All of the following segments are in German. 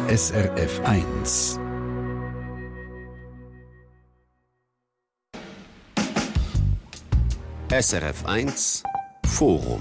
SRF 1. SRF 1 Forum.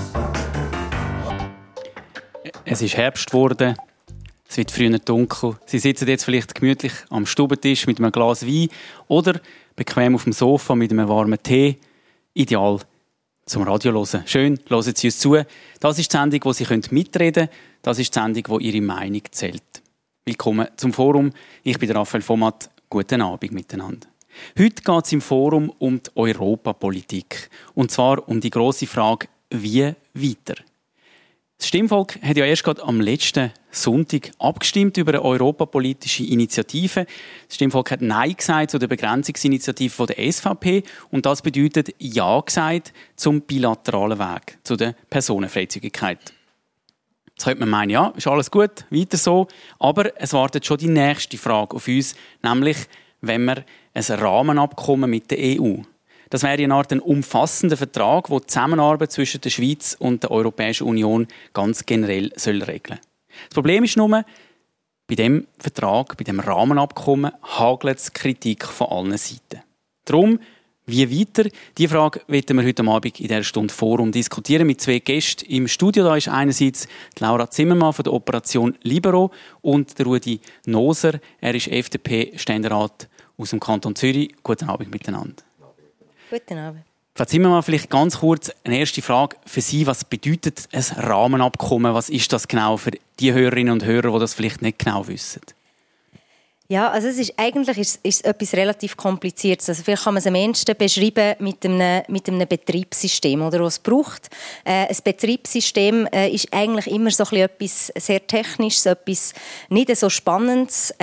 Es ist Herbst geworden, es wird früher dunkel. Sie sitzen jetzt vielleicht gemütlich am Stubentisch mit einem Glas Wein oder bequem auf dem Sofa mit einem warmen Tee. Ideal zum Radio hören. Schön, hören Sie uns zu. Das ist die Sendung, wo Sie mitreden können. Das ist die Sendung, wo Ihre Meinung zählt. Willkommen zum Forum. Ich bin Raphael Vomat. Guten Abend miteinander. Heute geht es im Forum um die Europapolitik. Und zwar um die grosse Frage, wie weiter? Das Stimmvolk hat ja erst gerade am letzten Sonntag abgestimmt über eine europapolitische Initiative. Das Stimmvolk hat Nein gesagt zu der Begrenzungsinitiative der SVP und das bedeutet Ja gesagt zum bilateralen Weg, zu der Personenfreizügigkeit. Jetzt könnte man meinen, ja, ist alles gut, weiter so. Aber es wartet schon die nächste Frage auf uns, nämlich, wenn wir ein Rahmenabkommen mit der EU. Das wäre eine Art ein umfassender Vertrag, der die Zusammenarbeit zwischen der Schweiz und der Europäischen Union ganz generell regeln soll. Das Problem ist nur, bei diesem Vertrag, bei diesem Rahmenabkommen, hagelt es Kritik von allen Seiten. Darum, wie weiter? Diese Frage werden wir heute Abend in dieser Stunde Forum diskutieren mit zwei Gästen. Im Studio da ist einerseits die Laura Zimmermann von der Operation Libero und der Rudi Noser. Er ist FDP-Ständerat aus dem Kanton Zürich. Guten Abend miteinander. Guten Abend. Frau Zimmermann, vielleicht ganz kurz eine erste Frage für Sie. Was bedeutet ein Rahmenabkommen? Was ist das genau für die Hörerinnen und Hörer, die das vielleicht nicht genau wissen? Ja, also eigentlich ist es etwas relativ Kompliziertes. Also vielleicht kann man es am ehesten beschreiben mit einem Betriebssystem, oder, was es braucht. Ein Betriebssystem ist eigentlich immer so etwas sehr Technisches, etwas nicht so Spannendes.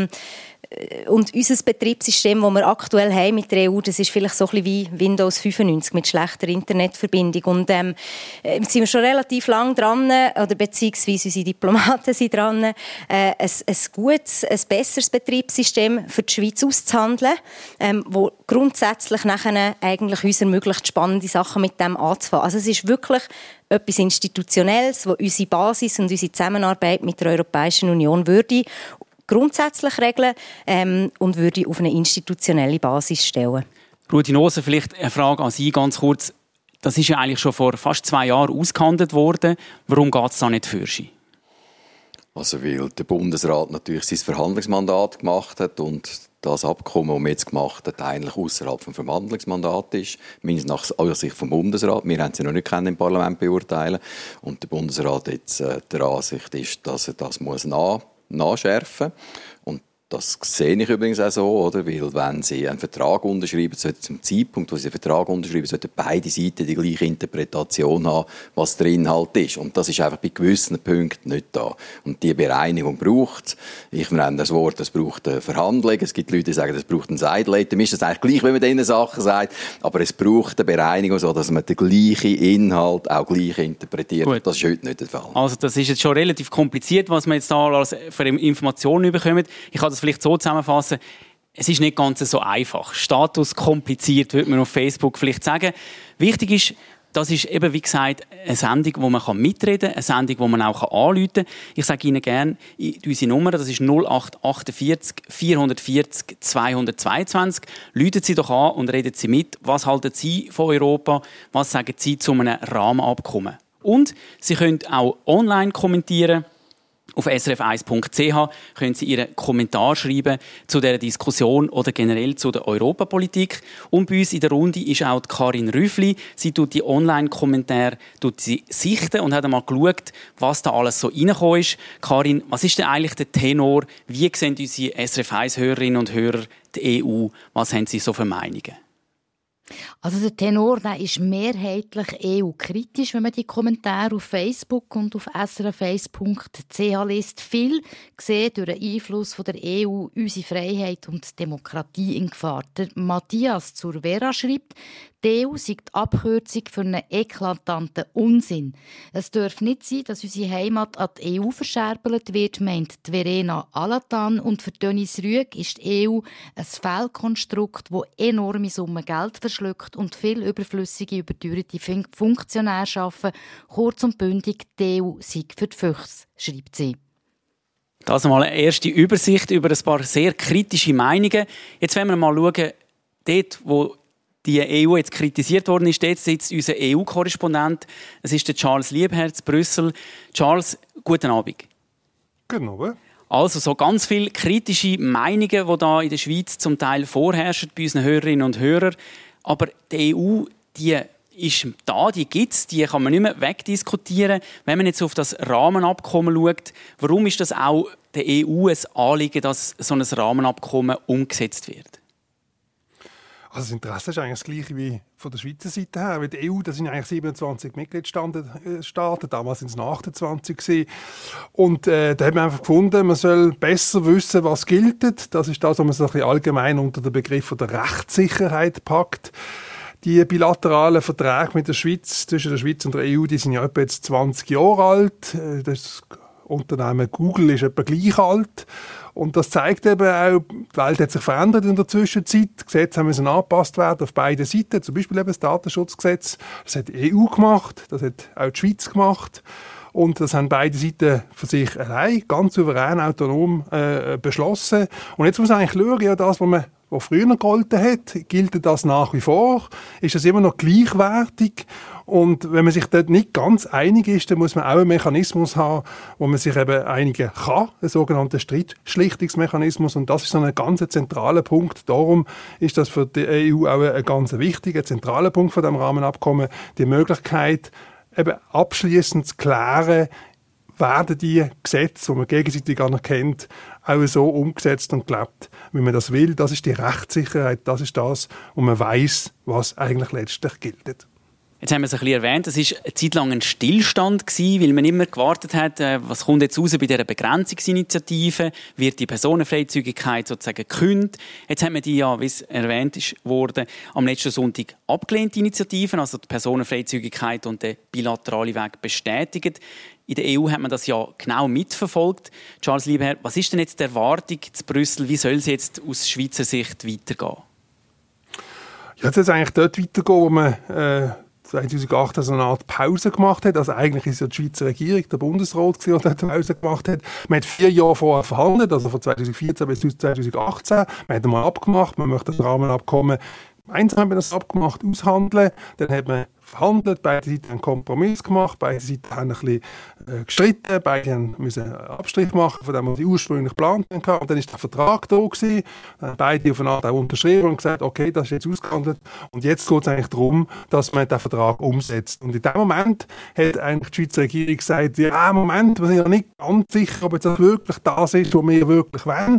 Und unser Betriebssystem, das wir aktuell haben mit der EU, das ist vielleicht so ein bisschen wie Windows 95 mit schlechter Internetverbindung. Und sind wir schon relativ lang dran, oder beziehungsweise unsere Diplomaten sind dran, ein gutes, ein besseres Betriebssystem für die Schweiz auszuhandeln, wo grundsätzlich nachher eigentlich uns ermöglicht, spannende Sachen mit dem anzufangen. Also es ist wirklich etwas Institutionelles, das unsere Basis und unsere Zusammenarbeit mit der Europäischen Union würde grundsätzlich regeln und würde auf eine institutionelle Basis stellen. Rudi Noser, vielleicht eine Frage an Sie ganz kurz. Das ist ja eigentlich schon vor fast 2 Jahren ausgehandelt worden. Warum geht es da nicht für Sie? Also weil der Bundesrat natürlich sein Verhandlungsmandat gemacht hat und das Abkommen, das man jetzt gemacht hat, eigentlich außerhalb des Verhandlungsmandats ist. Mindestens nach Sicht vom Bundesrat. Wir haben sie noch nicht im Parlament beurteilen. Und der Bundesrat jetzt der Ansicht ist, dass er das nachschärfen muss. Und das sehe ich übrigens auch so, oder? Weil wenn Sie einen Vertrag unterschreiben, zum Zeitpunkt, wo Sie einen Vertrag unterschreiben, sollten beide Seiten die gleiche Interpretation haben, was der Inhalt ist. Und das ist einfach bei gewissen Punkten nicht da. Und die Bereinigung braucht es. Ich nenne das Wort, es braucht eine Verhandlung. Es gibt Leute, die sagen, es braucht ein Sideletter. Mir ist das eigentlich gleich, wenn man diesen Sachen sagt. Aber es braucht eine Bereinigung, so dass man den gleichen Inhalt auch gleich interpretiert. Gut. Das ist heute nicht der Fall. Also das ist jetzt schon relativ kompliziert, was wir jetzt da als für Informationen bekommen. Ich kann das vielleicht so zusammenfassen. Es ist nicht ganz so einfach. Status kompliziert, würde man auf Facebook vielleicht sagen. Wichtig ist, das ist eben, wie gesagt, eine Sendung, wo man mitreden kann, eine Sendung, wo man auch anrufen kann. Ich sage Ihnen gerne unsere Nummer, das ist 0848 440 222. Rufen Sie doch an und reden Sie mit. Was halten Sie von Europa? Was sagen Sie zu einem Rahmenabkommen? Und Sie können auch online kommentieren. Auf srf1.ch können Sie Ihren Kommentar schreiben zu dieser Diskussion oder generell zu der Europapolitik. Und bei uns in der Runde ist auch Karin Rüffli. Sie tut die Online-Kommentare sichten und hat einmal geschaut, was da alles so reingekommen ist. Karin, was ist denn eigentlich der Tenor? Wie sehen unsere SRF1-Hörerinnen und Hörer die EU? Was haben Sie so für Meinungen? Also der Tenor, der ist mehrheitlich EU-kritisch, wenn man die Kommentare auf Facebook und auf srf1.ch liest. Viel sehen durch den Einfluss von der EU unsere Freiheit und Demokratie in Gefahr. Der Matthias zur Vera schreibt, die EU sei die Abkürzung für einen eklatanten Unsinn. Es darf nicht sein, dass unsere Heimat an die EU verscherbelt wird, meint Verena Alatan. Und für Dennis Rüegg ist die EU ein Fehlkonstrukt, das enorme Summen Geld verschluckt und viel überflüssige, überteuerte Funktionäre schaffen. Kurz und bündig, die EU sei für die Füchse, schreibt sie. Das mal eine erste Übersicht über ein paar sehr kritische Meinungen. Jetzt wollen wir mal schauen, dort, wo die EU jetzt kritisiert worden ist, dort sitzt unser EU-Korrespondent. Es ist der Charles Liebherr in Brüssel. Charles, guten Abend. Genau. Also so ganz viele kritische Meinungen, die da in der Schweiz zum Teil vorherrschen bei unseren Hörerinnen und Hörern. Aber die EU, die ist da, die gibt es, die kann man nicht mehr wegdiskutieren. Wenn man jetzt auf das Rahmenabkommen schaut, warum ist das auch der EU ein Anliegen, dass so ein Rahmenabkommen umgesetzt wird? Also das Interesse ist eigentlich das gleiche wie von der Schweizer Seite her. Weil die EU, das sind eigentlich 27 Mitgliedstaaten, damals waren es 28 gewesen. Und da haben wir einfach gefunden, man soll besser wissen, was gilt. Das ist das, was man so ein bisschen allgemein unter den Begriff der Rechtssicherheit packt. Die bilateralen Verträge mit der Schweiz, zwischen der Schweiz und der EU, die sind ja etwa jetzt 20 Jahre alt. Das Unternehmen Google ist etwa gleich alt. Und das zeigt eben auch, die Welt hat sich verändert in der Zwischenzeit. Die Gesetze müssen angepasst werden auf beiden Seiten. Zum Beispiel eben das Datenschutzgesetz. Das hat die EU gemacht, das hat auch die Schweiz gemacht. Und das haben beide Seiten für sich allein, ganz souverän, autonom beschlossen. Und jetzt muss man eigentlich schauen, ja, das, was früher gegolten hat, gilt das nach wie vor? Ist das immer noch gleichwertig? Und wenn man sich dort nicht ganz einig ist, dann muss man auch einen Mechanismus haben, wo man sich eben einigen kann, einen sogenannten Streitschlichtungsmechanismus. Und das ist so ein ganz zentraler Punkt. Darum ist das für die EU auch ein ganz wichtiger, zentraler Punkt von dem Rahmenabkommen, die Möglichkeit, eben abschließend zu klären, werden die Gesetze, die man gegenseitig anerkennt, auch so umgesetzt und gelebt, wie man das will. Das ist die Rechtssicherheit, das ist das, wo man weiss, was eigentlich letztlich gilt. Jetzt haben wir es ein bisschen erwähnt, es war eine Zeit lang ein Stillstand gewesen, weil man immer gewartet hat, was kommt jetzt raus bei dieser Begrenzungsinitiative, wird die Personenfreizügigkeit sozusagen gekündigt. Jetzt haben wir die ja, wie es erwähnt ist, worden, am letzten Sonntag abgelehnt, die Initiativen, also die Personenfreizügigkeit und der bilaterale Weg bestätigt. In der EU hat man das ja genau mitverfolgt. Charles Liebherr, was ist denn jetzt die Erwartung zu Brüssel? Wie soll es jetzt aus Schweizer Sicht weitergehen? Ja, jetzt soll es eigentlich dort weitergehen, wo man 2008 so eine Art Pause gemacht hat. Also eigentlich ist ja die Schweizer Regierung, der Bundesrat, der eine Pause gemacht hat. Man hat 4 Jahre vorher verhandelt, also von 2014 bis 2018. Man hat einmal abgemacht, man möchte das Rahmenabkommen gemeinsam haben wir das abgemacht, aushandeln. Dann hat man verhandelt, beide Seiten haben einen Kompromiss gemacht, beide Seiten haben ein bisschen gestritten, beide mussten einen Abstrich machen von dem, was sie ursprünglich geplant haben. Und dann war der Vertrag da gewesen. Dann haben beide auf eine Art auch unterschrieben und gesagt, okay, das ist jetzt ausgehandelt. Und jetzt geht es eigentlich darum, dass man den Vertrag umsetzt. Und in dem Moment hat eigentlich die Schweizer Regierung gesagt, ja, Moment, wir sind ja nicht ganz sicher, ob jetzt das wirklich das ist, was wir wirklich wollen.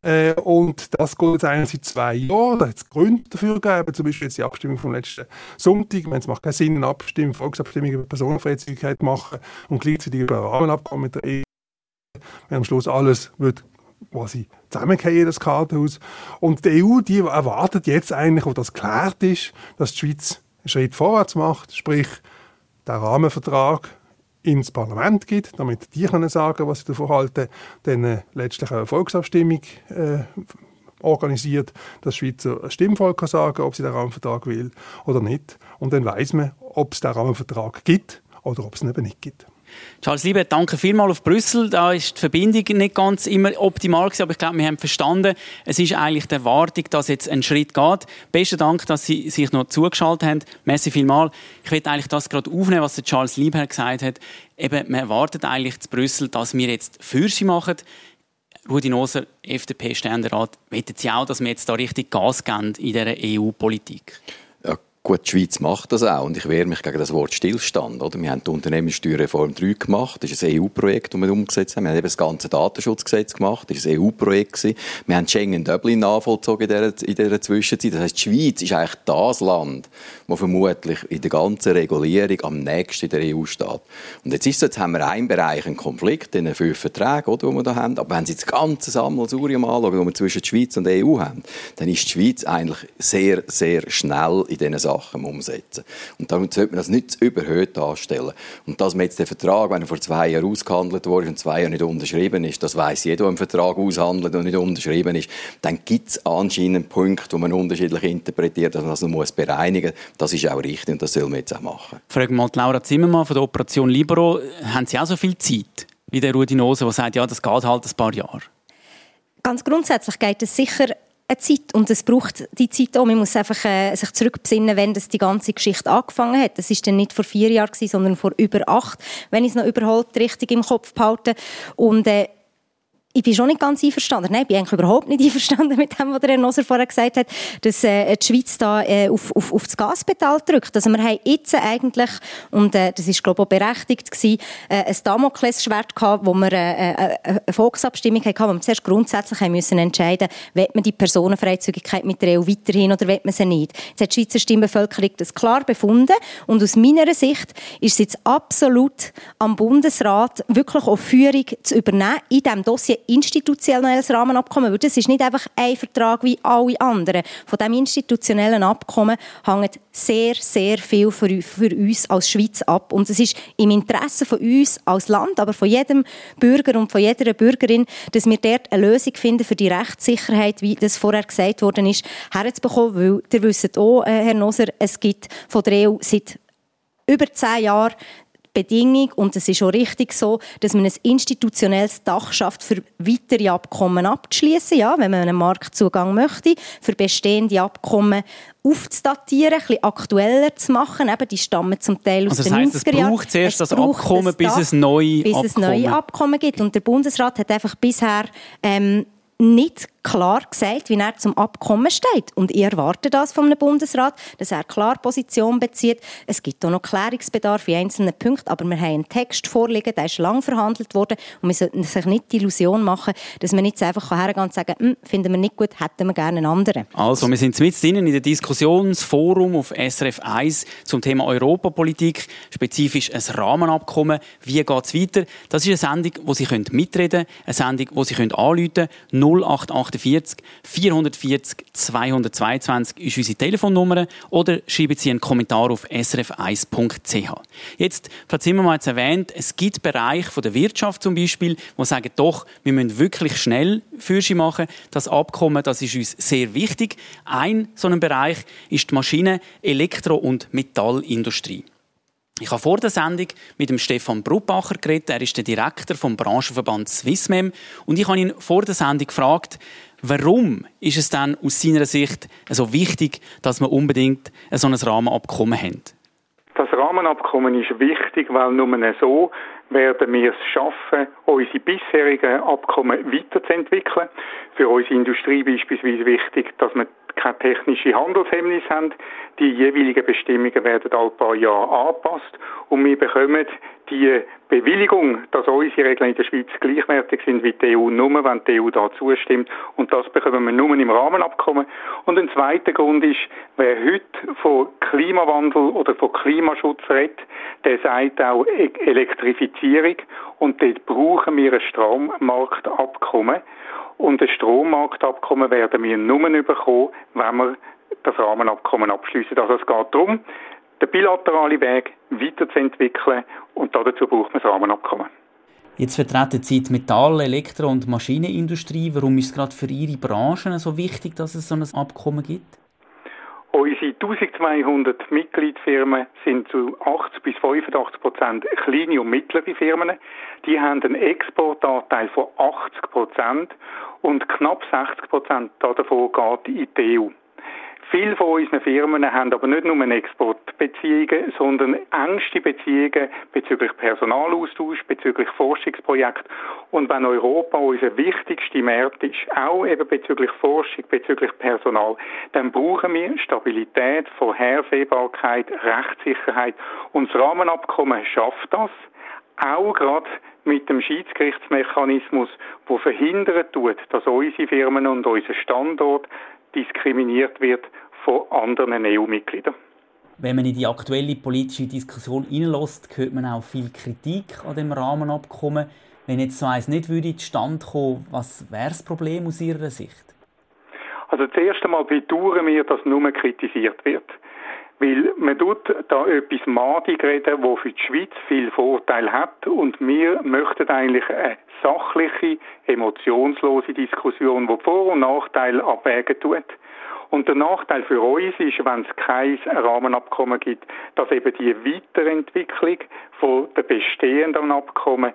Und das geht jetzt eigentlich seit 2 Jahren. Da hat es Gründe dafür gegeben, zum Beispiel jetzt die Abstimmung vom letzten Sonntag. Es macht keinen Sinn, eine Volksabstimmung über Personenfreizügigkeit machen und gleichzeitig über ein Rahmenabkommen mit der EU. Wenn am Schluss alles wird quasi zusammenfallen, das Kartenhaus. Und die EU, die erwartet jetzt eigentlich, wo das geklärt ist, dass die Schweiz einen Schritt vorwärts macht, sprich den Rahmenvertrag ins Parlament gibt, damit die können sagen, was sie davon halten, dann letztlich eine Volksabstimmung organisiert, dass das Schweizer Stimmvolk kann sagen, ob sie den Rahmenvertrag will oder nicht. Und dann weiss man, ob es den Rahmenvertrag gibt oder ob es ihn eben nicht gibt. Charles Liebherr, danke vielmals auf Brüssel. Da ist die Verbindung nicht ganz immer optimal gewesen, aber ich glaube, wir haben verstanden, es ist eigentlich die Erwartung, dass jetzt ein Schritt geht. Besten Dank, dass Sie sich noch zugeschaltet haben. Merci vielmals. Ich will eigentlich das gerade aufnehmen, was der Charles Liebherr gesagt hat. Eben, man erwartet eigentlich zu Brüssel, dass wir jetzt Fürsche machen. Rudi Noser, FDP-Ständerat, wettet Sie auch, dass wir jetzt da richtig Gas geben in dieser EU-Politik? Ja, gut, die Schweiz macht das auch und ich wehre mich gegen das Wort Stillstand. Oder? Wir haben die Unternehmenssteuerreform 3 gemacht, das ist ein EU-Projekt, das wir umgesetzt haben. Wir haben eben das ganze Datenschutzgesetz gemacht, das war ein EU-Projekt. Wir haben Schengen-Dublin nachvollzogen in dieser Zwischenzeit. Das heisst, die Schweiz ist eigentlich das Land, das vermutlich in der ganzen Regulierung am nächsten in der EU steht. Und jetzt haben wir einen Bereich, einen Konflikt, in den 5 Verträgen, die wir da haben. Aber wenn Sie das ganze Sammelsurium anschauen, das wir zwischen der Schweiz und der EU haben, dann ist die Schweiz eigentlich sehr, sehr schnell in diesen Sachen umsetzen. Und damit sollte man das nicht zu überhöht darstellen. Und dass man jetzt den Vertrag, wenn er vor 2 Jahren ausgehandelt wurde und 2 Jahre nicht unterschrieben ist, das weiss jeder, der einen Vertrag aushandelt und nicht unterschrieben ist, dann gibt es anscheinend Punkte, die man unterschiedlich interpretiert, dass man das noch bereinigen muss. Das ist auch richtig und das soll man jetzt auch machen. Fragen wir mal Laura Zimmermann von der Operation Libero. Haben Sie auch so viel Zeit? wie der Rudi Nose, der sagt, ja, das geht halt ein paar Jahre? Ganz grundsätzlich geht es sicher eine Zeit und es braucht die Zeit auch. Man muss einfach sich zurückbesinnen, wenn das die ganze Geschichte angefangen hat. Das war dann nicht vor 4 Jahren, sondern vor über 8, wenn ich es noch überhaupt richtig im Kopf behalte. Und ich bin schon nicht ganz einverstanden. Nein, ich bin eigentlich überhaupt nicht einverstanden mit dem, was der Herr Noser vorher gesagt hat, dass die Schweiz da auf das Gaspedal drückt. Also wir haben jetzt eigentlich, und das ist glaube ich auch berechtigt gewesen, ein Damoklesschwert gehabt, wo wir eine Volksabstimmung hatten, wo wir zuerst grundsätzlich haben müssen entscheiden, will man die Personenfreizügigkeit mit der EU weiterhin oder will man sie nicht. Jetzt hat die Schweizer Stimmbevölkerung das klar befunden und aus meiner Sicht ist es jetzt absolut am Bundesrat, wirklich auch Führung zu übernehmen in diesem Dossier institutionelles Rahmenabkommen, weil das ist nicht einfach ein Vertrag wie alle anderen. Von diesem institutionellen Abkommen hängt sehr, sehr viel für uns als Schweiz ab. Und es ist im Interesse von uns als Land, aber von jedem Bürger und von jeder Bürgerin, dass wir dort eine Lösung finden für die Rechtssicherheit, wie das vorher gesagt worden ist, herzubekommen. Weil, ihr wisst auch, Herr Noser, es gibt von der EU seit über 10 Jahren Bedingung, und es ist auch richtig so, dass man ein institutionelles Dach schafft, für weitere Abkommen abzuschließen, ja, wenn man einen Marktzugang möchte, für bestehende Abkommen aufzudatieren, ein bisschen aktueller zu machen. Eben, die stammen zum Teil aus den 90er Jahren. Es braucht zuerst das Abkommen, bis es neue Abkommen gibt. Und der Bundesrat hat einfach bisher nicht klar gesagt, wie er zum Abkommen steht. Und ich erwarte das von einem Bundesrat, dass er klar Position bezieht. Es gibt auch noch Klärungsbedarf in einzelnen Punkten, aber wir haben einen Text vorliegen, der ist lang verhandelt worden und wir sollten sich nicht die Illusion machen, dass man nicht einfach hergehen und sagen, finden wir nicht gut, hätten wir gerne einen anderen. Also, wir sind mitten in der Diskussionsforum auf SRF 1 zum Thema Europapolitik, spezifisch ein Rahmenabkommen. Wie geht es weiter? Das ist eine Sendung, wo Sie mitreden können, eine Sendung, wo Sie anrufen können. 0848 440 222 ist unsere Telefonnummer oder schreiben Sie einen Kommentar auf srf1.ch. Jetzt, Frau Zimmermann hat es erwähnt, es gibt Bereiche von der Wirtschaft zum Beispiel, die sagen, doch, wir müssen wirklich schnell Fürsche machen. Das Abkommen, das ist uns sehr wichtig. Ein so ein Bereich ist die Maschinen-, Elektro- und Metallindustrie. Ich habe vor der Sendung mit dem Stefan Bruppacher geredet. Er ist der Direktor vom Branchenverband Swissmem. Und ich habe ihn vor der Sendung gefragt, warum ist es denn aus seiner Sicht so wichtig, dass wir unbedingt so ein Rahmenabkommen haben? Das Rahmenabkommen ist wichtig, weil nur so werden wir es schaffen, unsere bisherigen Abkommen weiterzuentwickeln. Für unsere Industrie beispielsweise wichtig, dass wir keine technische Handelshemmnisse haben. Die jeweiligen Bestimmungen werden alle paar Jahre angepasst und wir bekommen die Bewilligung, dass unsere Regeln in der Schweiz gleichwertig sind wie die EU, nur wenn die EU da zustimmt. Und das bekommen wir nur im Rahmenabkommen. Und ein zweiter Grund ist, wer heute von Klimawandel oder von Klimaschutz redet, der sagt auch Elektrifizierung. Und dort brauchen wir ein Strommarktabkommen. Und ein Strommarktabkommen werden wir nur bekommen, wenn wir das Rahmenabkommen abschliessen. Also es geht darum, den bilateralen Weg weiterzuentwickeln und dazu braucht man das Rahmenabkommen. Jetzt vertreten Sie die Metall-, Elektro- und Maschinenindustrie. Warum ist es gerade für Ihre Branchen so wichtig, dass es so ein Abkommen gibt? Unsere 1200 Mitgliedfirmen sind zu 80-85% kleine und mittlere Firmen. Die haben einen Exportanteil von 80% und knapp 60% davon geht in die EU. Viele von unseren Firmen haben aber nicht nur Exportbeziehungen, sondern engste Beziehungen bezüglich Personalaustausch, bezüglich Forschungsprojekten. Und wenn Europa unser wichtigster Markt ist, auch eben bezüglich Forschung, bezüglich Personal, dann brauchen wir Stabilität, Vorhersehbarkeit, Rechtssicherheit. Und das Rahmenabkommen schafft das, auch gerade mit dem Schiedsgerichtsmechanismus, der verhindern tut, dass unsere Firmen und unser Standort diskriminiert wird von anderen EU-Mitgliedern. Wenn man in die aktuelle politische Diskussion hineinlässt, hört man auch viel Kritik an dem Rahmenabkommen. Wenn jetzt so eins nicht würde zustande kommen, was wäre das Problem aus Ihrer Sicht? Also zuerst einmal bedauern wir, dass nur kritisiert wird. Weil man tut da etwas madig reden, das für die Schweiz viel Vorteil hat. Und wir möchten eigentlich eine sachliche, emotionslose Diskussion, die Vor- und Nachteile abwägen tut. Und der Nachteil für uns ist, wenn es kein Rahmenabkommen gibt, dass eben die Weiterentwicklung von den bestehenden Abkommen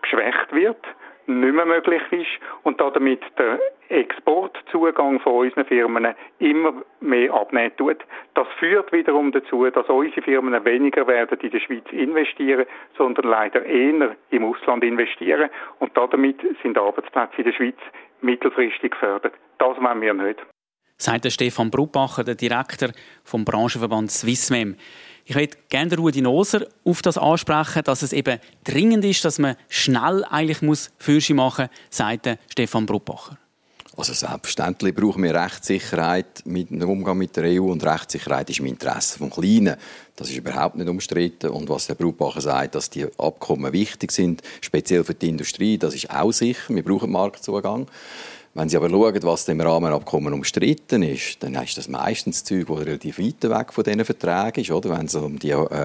geschwächt wird, nicht mehr möglich ist und damit der Exportzugang von unseren Firmen immer mehr abnehmen tut. Das führt wiederum dazu, dass unsere Firmen weniger werden in der Schweiz investieren, sondern leider eher im Ausland investieren und damit sind Arbeitsplätze in der Schweiz mittelfristig gefördert. Das wollen wir nicht. Sagt der Stefan Bruppacher, der Direktor vom Branchenverband Swissmem. Ich möchte gerne Rudi Noser auf das ansprechen, dass es eben dringend ist, dass man schnell eigentlich Fürsche machen muss, sagt der Stefan Bruppacher. Also selbstverständlich brauchen wir Rechtssicherheit mit dem Umgang mit der EU und Rechtssicherheit ist im Interesse vom Kleinen. Das ist überhaupt nicht umstritten. Und was der Bruppacher sagt, dass die Abkommen wichtig sind, speziell für die Industrie, das ist auch sicher. Wir brauchen Marktzugang. Wenn Sie aber schauen, was im Rahmenabkommen umstritten ist, dann ist das meistens Zeug, das relativ weit weg von diesen Verträgen ist. Oder? Wenn es um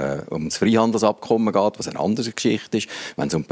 das Freihandelsabkommen geht, was eine andere Geschichte ist. Wenn es um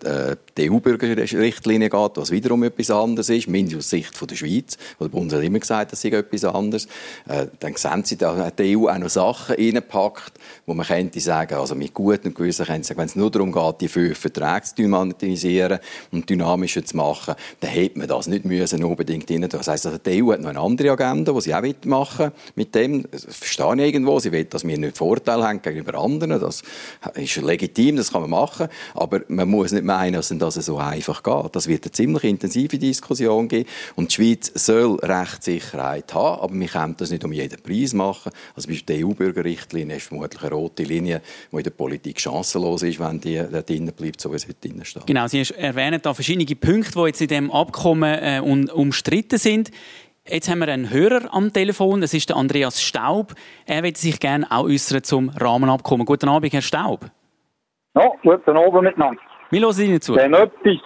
die EU-Bürgerrichtlinie geht, was wiederum etwas anderes ist, mindestens aus Sicht der Schweiz. Der Bund hat immer gesagt, das sei etwas anderes. Dann sehen Sie, dass die EU auch noch Sachen reinpackt, wo man könnte sagen, also mit gutem Gewissen könnte sagen, wenn es nur darum geht, die 5 Verträge zu dynamisieren und dynamischer zu machen, dann hätte man das nicht unbedingt rein. Das heisst, also die EU hat noch eine andere Agenda, die sie auch machen mit dem. Das verstehe ich irgendwo. Sie will, dass wir nicht Vorteile haben gegenüber anderen. Das ist legitim, das kann man machen. Aber man muss nicht meinen, dass es so einfach geht. Das wird eine ziemlich intensive Diskussion geben. Und die Schweiz soll Rechtssicherheit haben, aber wir können das nicht um jeden Preis machen. Also die EU-Bürgerrichtlinie ist vermutlich eine rote Linie, die in der Politik chancenlos ist, wenn die da drinnen bleibt, so wie es heute drinnen steht. Genau, Sie erwähnen da verschiedene Punkte, die jetzt in diesem Abkommen umstritten sind. Jetzt haben wir einen Hörer am Telefon, das ist der Andreas Staub. Er möchte sich gerne auch äußern zum Rahmenabkommen. Guten Abend, Herr Staub. Ja, guten Abend miteinander. Wir hören Ihnen zu. Wenn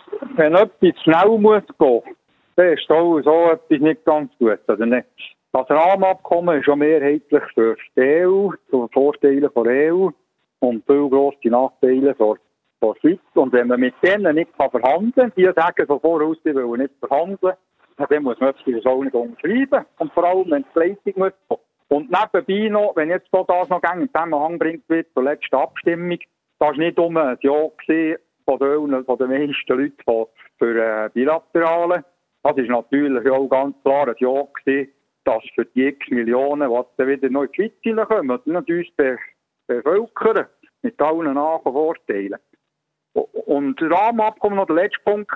etwas schnell muss gehen, dann ist auch so etwas nicht ganz gut. Also das Rahmenabkommen ist schon mehrheitlich für die EU, zu Vorteilen der EU und viel grosse Nachteile für die Schweiz. Und wenn man mit denen nicht verhandeln kann, die sagen von voraus, sie wollen nicht verhandeln, dann muss man etwas auch nicht unterschreiben. Und vor allem, wenn es Leistung muss kommen. Und nebenbei noch, wenn jetzt das noch in Zusammenhang bringt wird zur letzten Abstimmung, das war nicht um ein Ja von den meisten Leuten für Bilaterale. Das ist natürlich auch ganz klar ein Ja gewesen, dass für die x Millionen, die dann wieder noch in die Schweiz kommen, und uns bevölkern mit allen Nach- und Vorteilen. Und das Rahmenabkommen, noch der letzte Punkt,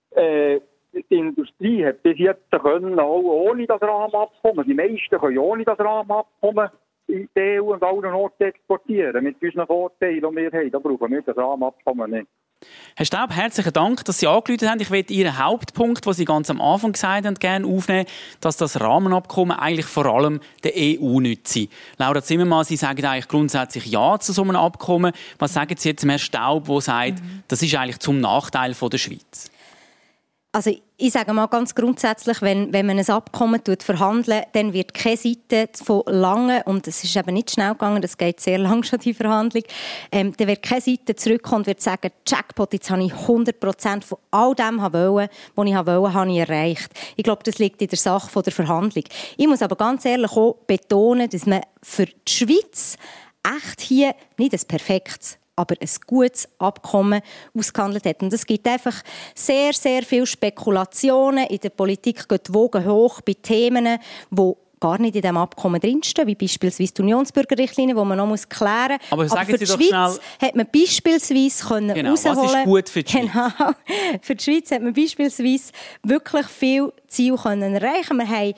die Industrie hat bis jetzt können, auch ohne das Rahmenabkommen, die meisten können ohne das Rahmenabkommen in die EU und allen Orten exportieren, mit unseren Vorteilen, die wir haben. Da brauchen wir das Rahmenabkommen nicht. Herr Staub, herzlichen Dank, dass Sie angerufen haben. Ich möchte Ihren Hauptpunkt, den Sie ganz am Anfang gesagt haben, gerne aufnehmen, dass das Rahmenabkommen eigentlich vor allem der EU nützt. Laura Zimmermann, Sie sagen eigentlich grundsätzlich Ja zu so einem Abkommen. Was sagen Sie jetzt dem Herrn Staub, der sagt, das ist eigentlich zum Nachteil der Schweiz? Also ich sage mal ganz grundsätzlich, wenn man ein Abkommen verhandelt, dann wird keine Seite von lange, und es ist eben nicht schnell gegangen, das geht sehr lang schon, die Verhandlung, dann wird keine Seite zurückkommen und wird sagen, Jackpot, jetzt habe ich 100% von all dem, was ich wollte, habe ich erreicht. Ich glaube, das liegt in der Sache der Verhandlung. Ich muss aber ganz ehrlich auch betonen, dass man für die Schweiz echt hier nicht ein perfektes, aber ein gutes Abkommen ausgehandelt hat. Und es gibt einfach sehr, sehr viele Spekulationen. In der Politik geht die Wogen hoch bei Themen, die gar nicht in diesem Abkommen drinstehen, wie beispielsweise die Unionsbürgerrichtlinie, die man noch klären muss. Aber sagen Sie doch Schweiz schnell, hat man beispielsweise herausholen. Was ist gut für die Schweiz? Genau. Für die Schweiz hat man beispielsweise wirklich viele Ziele erreichen.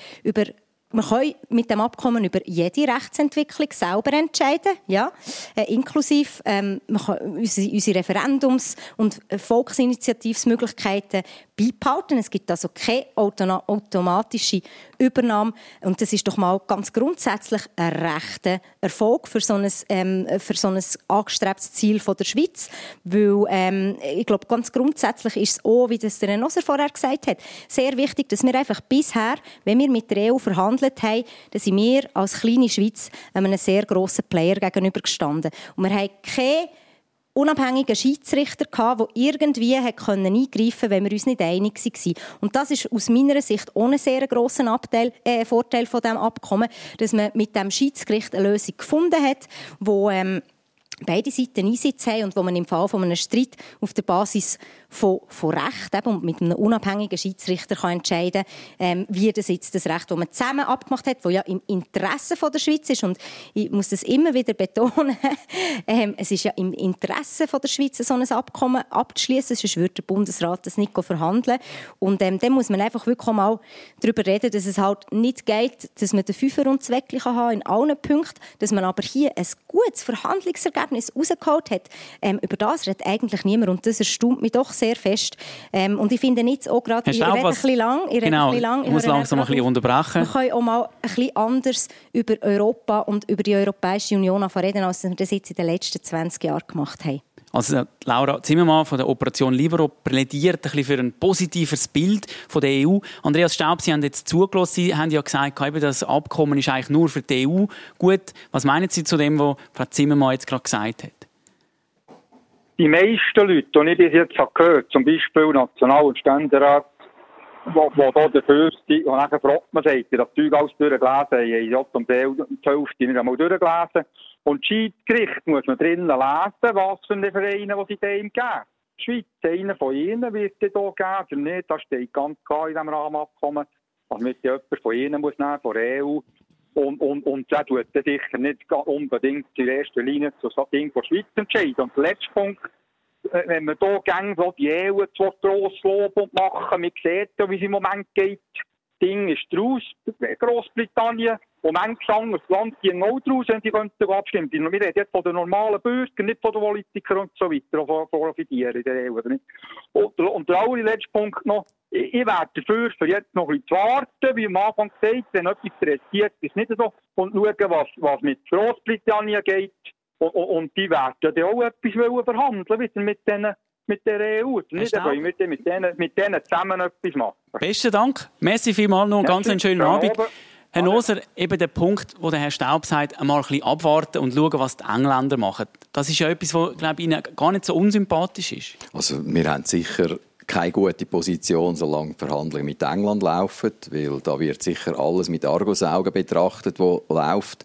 Wir können mit dem Abkommen über jede Rechtsentwicklung selber entscheiden, ja? Inklusive unsere Referendums- und Volksinitiativsmöglichkeiten beibehalten. Es gibt also keine automatische Übernahme. Und das ist doch mal ganz grundsätzlich ein rechter Erfolg für so ein angestrebtes Ziel von der Schweiz. Weil ich glaube, ganz grundsätzlich ist es auch, wie das der Noser vorher gesagt hat, sehr wichtig, dass wir einfach bisher, wenn wir mit der EU verhandelt haben, dann sind wir als kleine Schweiz einem sehr grossen Player gegenübergestanden. Und wir haben keine unabhängigen Schiedsrichter gehabt, die irgendwie eingreifen konnten, wenn wir uns nicht einig waren. Und das ist aus meiner Sicht auch ein sehr grosser Vorteil von diesem Abkommen, dass man mit dem Schiedsgericht eine Lösung gefunden hat, wo beide Seiten Einsitz haben und wo man im Fall von einem Streit auf der Basis von Recht eben, und mit einem unabhängigen Schiedsrichter kann entscheiden kann, wie das jetzt das Recht, das man zusammen abgemacht hat, das ja im Interesse von der Schweiz ist. Und ich muss das immer wieder betonen, es ist ja im Interesse von der Schweiz, so ein Abkommen abzuschließen, sonst würde der Bundesrat das nicht verhandeln. Und dann muss man einfach wirklich mal darüber reden, dass es halt nicht geht, dass man den Fünfer und Zweckli haben in allen Punkten, dass man aber hier ein gutes Verhandlungsergebnis rausgeholt hat. Über das redet eigentlich niemand und das erstaunt mich doch sehr fest. Und ich finde jetzt auch gerade, ich rede ein bisschen lang. Ich muss langsam ein bisschen unterbrechen. Wir können auch mal ein bisschen anders über Europa und über die Europäische Union reden, als wir das jetzt in den letzten 20 Jahren gemacht haben. Also Laura Zimmermann von der Operation Libero plädiert ein bisschen für ein positiveres Bild von der EU. Andreas Staub, Sie haben jetzt zugelassen, Sie haben ja gesagt, das Abkommen ist eigentlich nur für die EU gut. Was meinen Sie zu dem, was Frau Zimmermann jetzt gerade gesagt hat? Die meisten Leute, die ich bis jetzt gehört habe, zum Beispiel National- und Ständerat, die hier dafür sind, und dann fragt man sich, das Zeug alles durchgelesen haben, ich habe um die Hälfte nicht einmal durchgelesen. Und das Schiedsgericht muss man drinnen lesen, was für eine Vereine, die sie dem geben. Die Schweiz, einer von ihnen wird es hier geben oder nicht. Das steht ganz klar in diesem Rahmenabkommen. Also mit jemand von ihnen muss nehmen, von der EU. Und das tut sicher nicht unbedingt in erster Linie zu so Ding von der Schweiz entscheiden. Und der letzte Punkt, wenn man hier gängig die EU zu gross loben und machen, man sieht ja, wie es im Moment geht. Das Ding ist draus, Grossbritannien. Und manches anderes Land gehen auch draus, wenn sie abstimmen könnten. Wir reden jetzt von den normalen Bürgern, nicht von den Politikern und so weiter, die profitieren in der EU. Und der allerletzte Punkt noch, ich wäre dafür, für jetzt noch ein bisschen zu warten, wie am Anfang gesagt, wenn etwas interessiert, ist nicht so, und schauen, was mit Grossbritannien geht. Und die werden dann auch etwas verhandeln wieder mit der EU. Nicht mit denen zusammen etwas machen. Besten Dank. Merci vielmals, noch ganz einen schönen Abend. Herr Noser, eben der Punkt, wo der Herr Staub sagt, einmal ein bisschen abwarten und schauen, was die Engländer machen. Das ist ja etwas, was, glaube ich, Ihnen gar nicht so unsympathisch ist. Also wir haben sicher keine gute Position, solange die Verhandlungen mit England laufen, weil da wird sicher alles mit Argusaugen betrachtet, was läuft.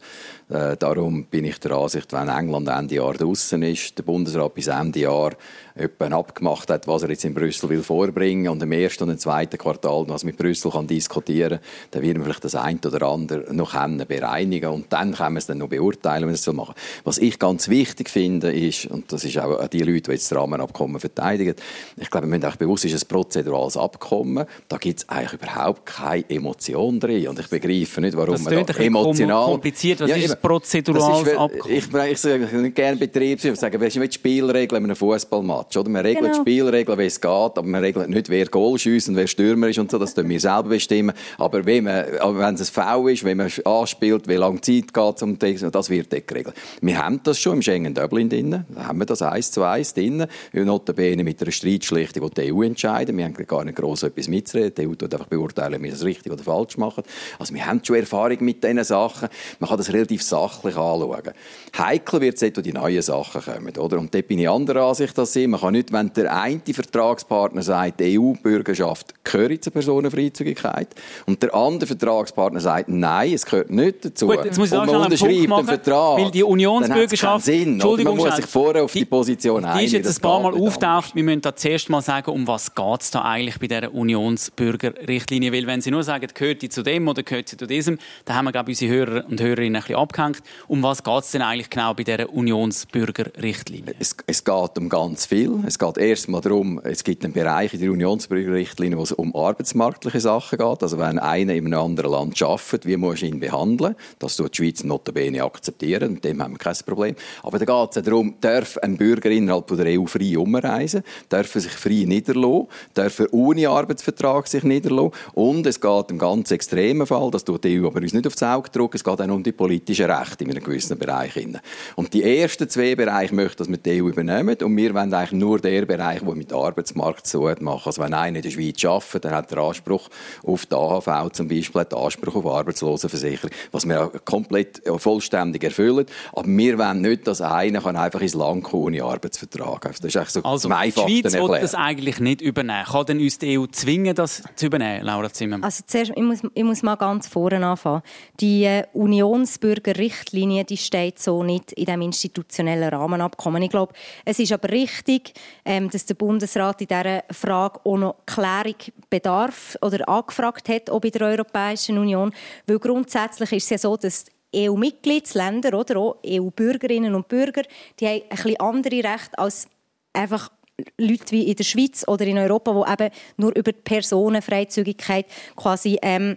Darum bin ich der Ansicht, wenn England Ende Jahr draussen ist, der Bundesrat bis Ende Jahr etwa abgemacht hat, was er jetzt in Brüssel will vorbringen und im ersten und im zweiten Quartal was mit Brüssel kann diskutieren kann, dann wird man vielleicht das eine oder andere noch bereinigen und dann können wir es dann noch beurteilen, wenn wir es so machen. Was ich ganz wichtig finde ist, und das ist auch die Leute, die jetzt das Rahmenabkommen verteidigen, ich glaube, wir müssen auch bewusst, es ist ein prozedurales Abkommen, da gibt es eigentlich überhaupt keine Emotion drin und ich begreife nicht, warum man da emotional... kompliziert, was ist prozedurales Abkommen? Ich sage nicht gerne Betrieb, ich sage, was ist mit Spielregeln in einem Fußballmatch? Oder? Man regelt die Spielregeln, wie es geht, aber man regelt nicht, wer Goal schiesst und wer Stürmer ist und so, das können wir selber bestimmen. Aber wenn es ein Foul ist, wenn man anspielt, wie lange Zeit geht, das wird dort geregelt. Wir haben das schon im Schengen-Dublin drin, da haben wir das 1:1 drin, notabene mit einer Streitschlichtung, die die EU entscheidet. Wir haben gar nicht gross etwas mitzureden, die EU tut einfach beurteilen, ob wir das richtig oder falsch machen. Also wir haben schon Erfahrung mit diesen Sachen, man kann das relativ sachlich anschauen. Heikel wird es, wo die neuen Sachen kommen, oder? Und dort bin ich anderer Ansicht als Sie. Man kann nicht, wenn der eine Vertragspartner sagt, die EU-Bürgerschaft gehört zur Personenfreizügigkeit und der andere Vertragspartner sagt, nein, es gehört nicht dazu. Gut, jetzt muss ich auch schon einen Punkt machen, Vertrag, weil die Unionsbürgerschaft... Entschuldigung, man muss sich vorher auf die Position einigen. Die ist jetzt ein paar Mal auftaucht. Wir müssen da zuerst mal sagen, um was geht es da eigentlich bei dieser Unionsbürgerrichtlinie? Weil wenn Sie nur sagen, gehört die zu dem oder gehört sie zu diesem, dann haben wir, glaube ich, unsere Hörer und Hörerinnen ein bisschen abgehängt. Um was geht es denn eigentlich genau bei dieser Unionsbürgerrichtlinie? Es geht um ganz viel. Es geht erstmal darum, es gibt einen Bereich in der Unionsbürgerrichtlinie, wo es um arbeitsmarktliche Sachen geht. Also wenn einer in einem anderen Land arbeitet, wie muss ich ihn behandeln? Das tut die Schweiz notabene akzeptieren, mit dem haben wir kein Problem. Aber da geht es darum, darf ein Bürger innerhalb der EU frei umreisen, darf er sich frei niederlassen, darf er ohne Arbeitsvertrag sich niederlassen. Und es geht im ganz extremen Fall, das tut die EU aber uns nicht aufs Auge drücken, es geht auch um die politischen Rechte in einem gewissen Bereich. Und die ersten zwei Bereiche möchten, dass wir die EU übernehmen. Und wir wollen eigentlich nur den Bereich, der mit dem Arbeitsmarkt zu tun machen. Also wenn einer in der Schweiz arbeitet, dann hat er Anspruch auf die AHV zum Beispiel, hat Anspruch auf Arbeitslosenversicherung, was wir auch komplett vollständig erfüllen. Aber wir wollen nicht, dass einer einfach ins Land kommen ohne Arbeitsvertrag. Das ist eigentlich so also zum Einfachsten die Schweiz erklären. will das eigentlich nicht übernehmen. Kann denn uns die EU zwingen, das zu übernehmen, Laura Zimmermann? Also zuerst, ich muss mal ganz vorne anfangen. Die Unionsbürgerrichtlinie EU-Bürgerrichtlinie, die steht so nicht in diesem institutionellen Rahmenabkommen. Ich glaube, es ist aber richtig, dass der Bundesrat in dieser Frage auch noch Klärung bedarf oder angefragt hat, auch bei der Europäischen Union. Weil grundsätzlich ist es ja so, dass EU-Mitgliedsländer oder auch EU-Bürgerinnen und Bürger, die haben ein bisschen andere Rechte als einfach Leute wie in der Schweiz oder in Europa, die eben nur über die Personenfreizügigkeit quasi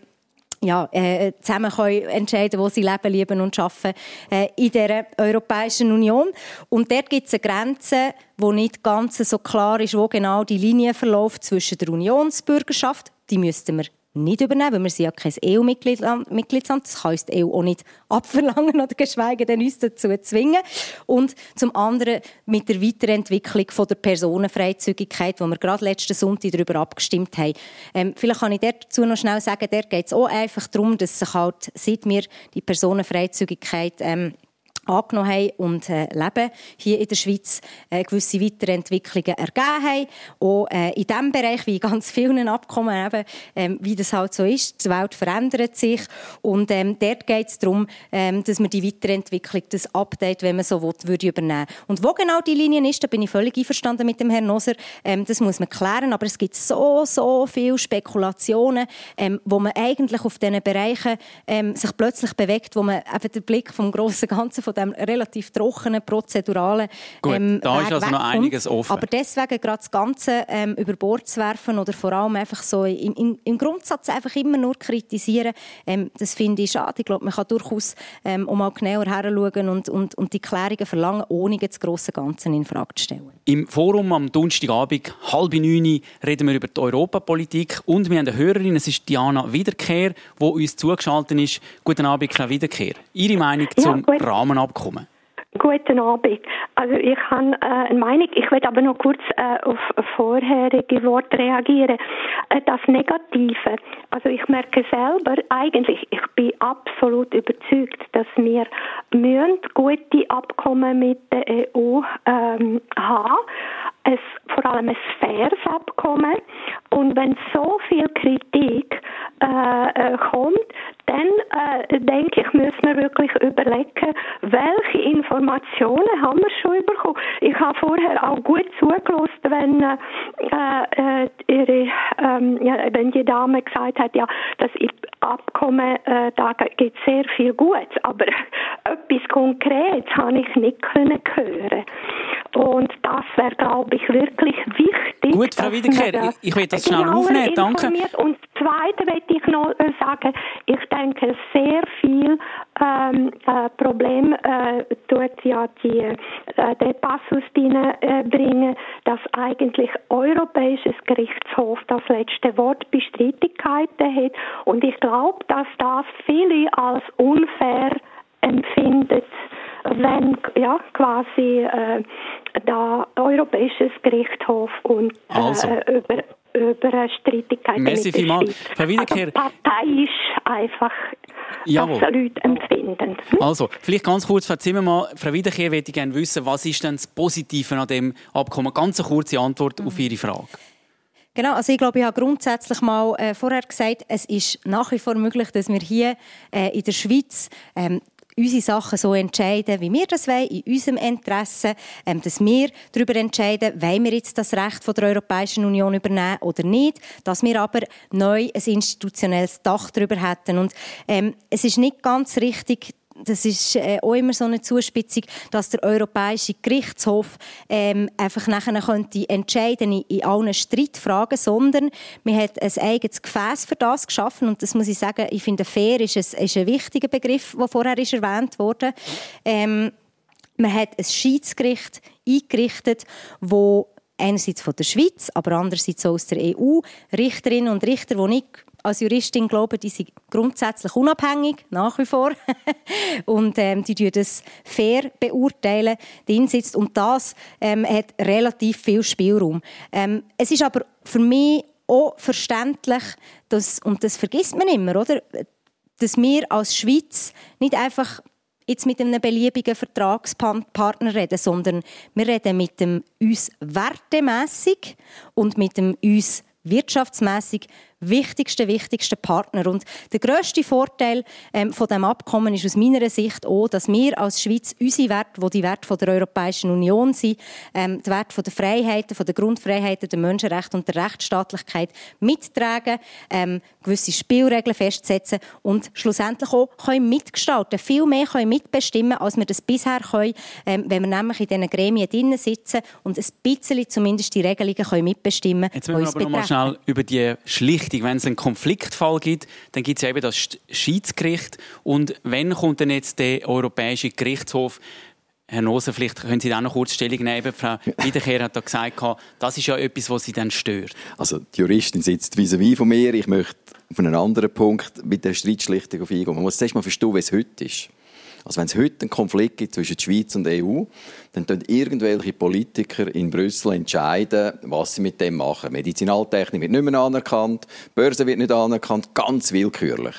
zusammen können entscheiden, wo sie leben, lieben und arbeiten in der Europäischen Union. Und dort gibt es eine Grenze, wo nicht ganz so klar ist, wo genau die Linie verläuft zwischen der Unionsbürgerschaft, die müssten wir nicht übernehmen, weil wir sind ja kein EU-Mitgliedsland. Das kann uns die EU auch nicht abverlangen oder geschweige denn uns dazu zwingen. Und zum anderen mit der Weiterentwicklung von der Personenfreizügigkeit, wo wir gerade letzten Sonntag darüber abgestimmt haben. Vielleicht kann ich dazu noch schnell sagen, dort geht es auch einfach darum, dass sich halt, seit wir die Personenfreizügigkeit angenommen haben und leben hier in der Schweiz, gewisse Weiterentwicklungen ergeben haben. Auch in diesem Bereich, wie in ganz vielen Abkommen, eben, wie das halt so ist. Die Welt verändert sich und dort geht es darum, dass man die Weiterentwicklung, das Update, wenn man so will, würde übernehmen. Und wo genau die Linie ist, da bin ich völlig einverstanden mit dem Herrn Noser. Das muss man klären, aber es gibt so viele Spekulationen, wo man eigentlich auf diesen Bereichen sich plötzlich bewegt, wo man eben den Blick vom grossen Ganzen, von dem relativ trockenen, prozeduralen Gut, da Weg ist also noch einiges offen. Aber deswegen gerade das Ganze über Bord zu werfen oder vor allem einfach so im Grundsatz einfach immer nur kritisieren, das finde ich schade. Ich glaube, man kann durchaus auch mal genauer heranschauen und die Klärungen verlangen, ohne das grosse Ganze in Frage zu stellen. Im Forum am Donnerstagabend, 8:30, reden wir über die Europapolitik und wir haben eine Hörerin, es ist Diana Wiederkehr, die uns zugeschaltet ist. Guten Abend, Frau Wiederkehr. Ihre Meinung zum Rahmenabkommen? Guten Abend. Also ich habe eine Meinung, ich will aber noch kurz auf vorherige Worte reagieren. Das Negative, also ich merke selber eigentlich, ich bin absolut überzeugt, dass wir gute Abkommen mit der EU haben. Vor allem ein faires Abkommen. Und wenn so viel Kritik kommt, dann denke ich, müssen wir wirklich überlegen, welche Informationen haben wir schon bekommen. Ich habe vorher auch gut zugehört, wenn die Dame gesagt hat, ja, das Abkommen, da gibt es sehr viel Gutes, aber etwas Konkretes habe ich nicht hören. Und das wäre, glaube ich, wirklich wichtig. Gut, Frau Wiederkehr, ich will das schnell aufnehmen. Danke. Und das Zweite möchte ich noch sagen, ich denke, sehr viel Problem tut ja der Passus bringen, dass eigentlich Europäisches Gerichtshof das letzte Wort bei Streitigkeiten hat. Und ich glaube, dass das viele als unfair empfindet, wenn quasi da Europäisches Gerichtshof und über Streitigkeiten Merci mit der Schweiz. Frau Wiederkehr. Also parteiisch einfach das Leute empfinden. Also, vielleicht ganz kurz, Frau Zimmermann, Frau Wiederkehr, möchte ich gerne wissen, was ist denn das Positive an dem Abkommen? Ganz eine kurze Antwort auf Ihre Frage. Genau, also ich glaube, ich habe grundsätzlich mal vorher gesagt, es ist nach wie vor möglich, dass wir hier in der Schweiz unsere Sachen so entscheiden, wie wir das wollen, in unserem Interesse, dass wir darüber entscheiden, wollen wir jetzt das Recht von der Europäischen Union übernehmen oder nicht, dass wir aber neu ein institutionelles Dach darüber hätten. Und es ist nicht ganz richtig, das ist auch immer so eine Zuspitzung, dass der Europäische Gerichtshof einfach nachher könnte entscheiden in allen Streitfragen, sondern man hat ein eigenes Gefäß für das geschaffen und das muss ich sagen, ich finde, fair ist ein wichtiger Begriff, der vorher ist erwähnt wurde. Man hat ein Schiedsgericht eingerichtet, wo einerseits von der Schweiz, aber andererseits auch aus der EU Richterinnen und Richter, die nicht als Juristin glaube, die sind grundsätzlich unabhängig, nach wie vor. Und die beurteilen das fair beurteilen, drin sitzt. Und das hat relativ viel Spielraum. Es ist aber für mich auch verständlich, und das vergisst man immer, oder? Dass wir als Schweiz nicht einfach jetzt mit einem beliebigen Vertragspartner reden, sondern wir reden mit dem uns wertemässig und mit dem uns wirtschaftsmässig wichtigsten Partner. Und der grösste Vorteil von diesem Abkommen ist aus meiner Sicht auch, dass wir als Schweiz unsere Werte, die die Werte der Europäischen Union sind, die Werte der Freiheiten, der Grundfreiheiten, der Menschenrechte und der Rechtsstaatlichkeit mittragen, gewisse Spielregeln festsetzen und schlussendlich auch können mitgestalten, viel mehr können mitbestimmen, als wir das bisher können, wenn wir nämlich in diesen Gremien drinnen sitzen und ein bisschen zumindest die Regelungen können mitbestimmen können. Jetzt müssen wir aber noch mal schnell über die Schlichtung. Wenn es einen Konfliktfall gibt, dann gibt es ja eben das Schiedsgericht. Und wann kommt denn jetzt der Europäische Gerichtshof? Herr Noser, vielleicht können Sie da noch kurz Stellung nehmen. Frau Wiederkehr hat da gesagt, das ist ja etwas, was Sie dann stört. Also die Juristin sitzt vis-à-vis von mir. Ich möchte auf einen anderen Punkt mit der Streitschlichtung eingehen. Man muss zuerst mal verstehen, wie es heute ist. Also wenn es heute einen Konflikt gibt zwischen der Schweiz und der EU, dann entscheiden irgendwelche Politiker in Brüssel entscheiden, was sie mit dem machen. Medizinaltechnik wird nicht mehr anerkannt, die Börse wird nicht anerkannt, ganz willkürlich.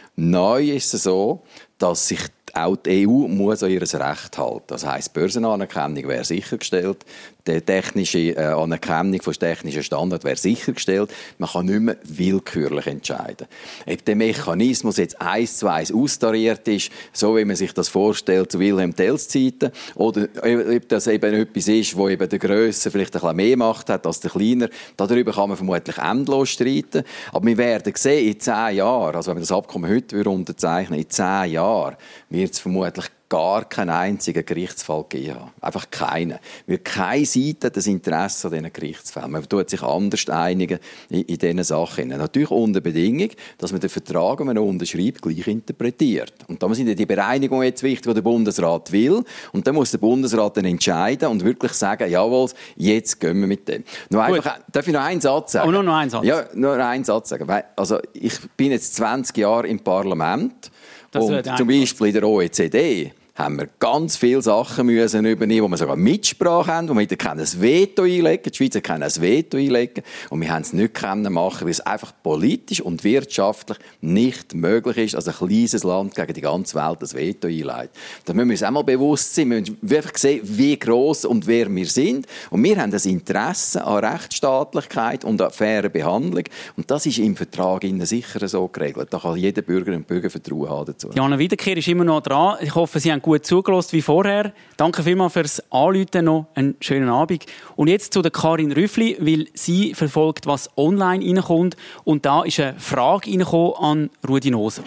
Neu ist es so, dass sich auch die EU muss an ihr Recht halten. Das heisst, Börsenanerkennung wäre sichergestellt, die technische Anerkennung von technischen Standards wäre sichergestellt. Man kann nicht mehr willkürlich entscheiden. Ob der Mechanismus jetzt 1:1 austariert ist, so wie man sich das vorstellt zu Wilhelm Tells Zeiten, oder ob das eben etwas ist, wo eben der Grösser vielleicht ein bisschen mehr Macht hat als der Kleiner, darüber kann man vermutlich endlos streiten. Aber wir werden sehen, in 10 Jahren, also wenn wir das Abkommen heute unterzeichnen, in 10 Jahren wird es vermutlich gar keinen einzigen Gerichtsfall geben haben. Einfach keinen. Weil keine Seite das Interesse an diesen Gerichtsfällen. Man tut sich anders einigen in diesen Sachen. Natürlich unter Bedingung, dass man den Vertrag, den man unterschreibt, gleich interpretiert. Und da sind die Bereinigungen jetzt wichtig, die der Bundesrat will. Und dann muss der Bundesrat dann entscheiden und wirklich sagen, jawohl, jetzt gehen wir mit dem. Darf ich noch einen Satz sagen? Oh, nur noch einen Satz. Ja, nur einen Satz sagen. Also, ich bin jetzt 20 Jahre im Parlament. Und zum Beispiel in der OECD haben wir ganz viele Sachen müssen übernehmen, wo wir sogar Mitsprache haben, wo wir ein Veto einlegen. Die Schweizer können ein Veto einlegen. Und wir haben es nicht machen, weil es einfach politisch und wirtschaftlich nicht möglich ist, als ein kleines Land gegen die ganze Welt ein Veto einlegt. Da müssen wir uns einmal bewusst sein. Wir müssen einfach sehen, wie gross und wer wir sind. Und wir haben das Interesse an Rechtsstaatlichkeit und an fairer Behandlung. Und das ist im Vertrag sicher so geregelt. Da kann jeder Bürger und Bürger Vertrauen haben dazu. Jana Wiederkehr ist immer noch dran. Ich hoffe, Sie haben gut zugelassen wie vorher. Danke vielmals fürs Anrufen. Noch einen schönen Abend. Und jetzt zu der Karin Rüffli, weil sie verfolgt, was online reinkommt. Und da ist eine Frage reingekommen an Rudi Noser.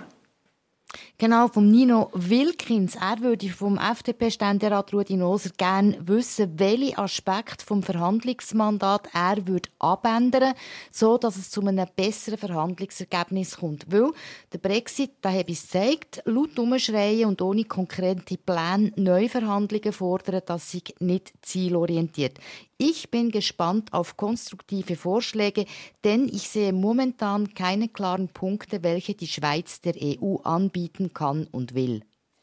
Genau, vom Nino Wilkins. Er würde vom FDP-Ständerat Rudi Noser gerne wissen, welche Aspekte vom Verhandlungsmandat er würde abändern, so dass es zu einem besseren Verhandlungsergebnis kommt. Weil der Brexit, da habe ich es gezeigt, laut Umschreien und ohne konkrete Pläne Neuverhandlungen fordern, das sei nicht zielorientiert. Ich bin gespannt auf konstruktive Vorschläge, denn ich sehe momentan keine klaren Punkte, welche die Schweiz der EU anbieten kann und will.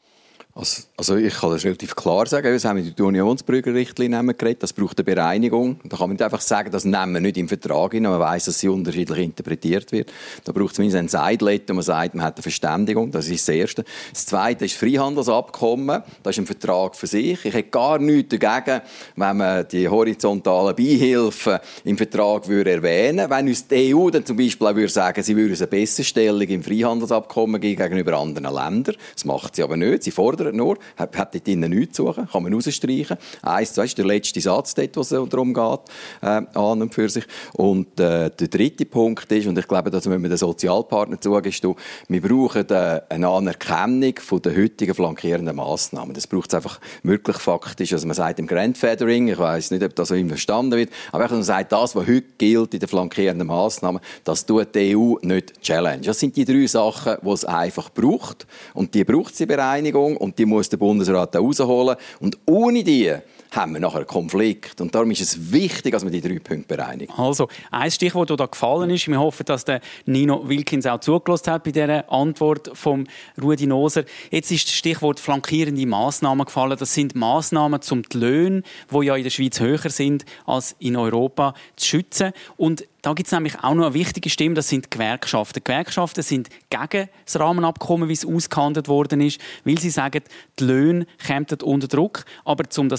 Also ich kann das relativ klar sagen. Wir haben mit der Unionsbürgerrichtlinie geredet. Das braucht eine Bereinigung. Da kann man nicht einfach sagen, das nehmen wir nicht im Vertrag hin. Man weiss, dass sie unterschiedlich interpretiert wird. Da braucht es zumindest ein Side-Letter, wo man sagt, man hat eine Verständigung. Das ist das Erste. Das Zweite ist das Freihandelsabkommen. Das ist ein Vertrag für sich. Ich hätte gar nichts dagegen, wenn man die horizontalen Beihilfen im Vertrag erwähnen würde. Wenn uns die EU dann zum Beispiel auch sagen, sie würde eine bessere Stellung im Freihandelsabkommen geben gegenüber anderen Ländern. Das macht sie aber nicht. Sie fordert nur, hat dort drinnen nichts zu suchen, kann man rausstreichen. 1, 2 ist der letzte Satz dort, wo es darum geht, an und für sich. Und der dritte Punkt ist, und ich glaube, dass wenn wir den Sozialpartner zugestehen, wir brauchen eine Anerkennung von den heutigen flankierenden Massnahmen. Das braucht es einfach wirklich faktisch. Also man sagt im Grandfathering, ich weiss nicht, ob das so immer verstanden wird, aber man sagt, das, was heute gilt in den flankierenden Massnahmen, das tut die EU nicht challenge. Das sind die 3 Sachen, die es einfach braucht. Und die braucht sie Bereinigung. Und die muss der Bundesrat auch rausholen. Und ohne die haben wir nachher einen Konflikt. Und darum ist es wichtig, dass wir die 3 Punkte bereinigen. Also, ein Stichwort, das da gefallen ist. Wir hoffen, dass der Nino Wilkins auch zugelassen hat bei dieser Antwort von Rudi Noser. Jetzt ist das Stichwort flankierende Massnahmen gefallen. Das sind Massnahmen, um die Löhne, die ja in der Schweiz höher sind als in Europa, zu schützen. Und da gibt es nämlich auch noch eine wichtige Stimme, das sind die Gewerkschaften. Die Gewerkschaften sind gegen das Rahmenabkommen, wie es ausgehandelt worden ist, weil sie sagen, die Löhne kämen unter Druck. Aber um das noch ein bisschen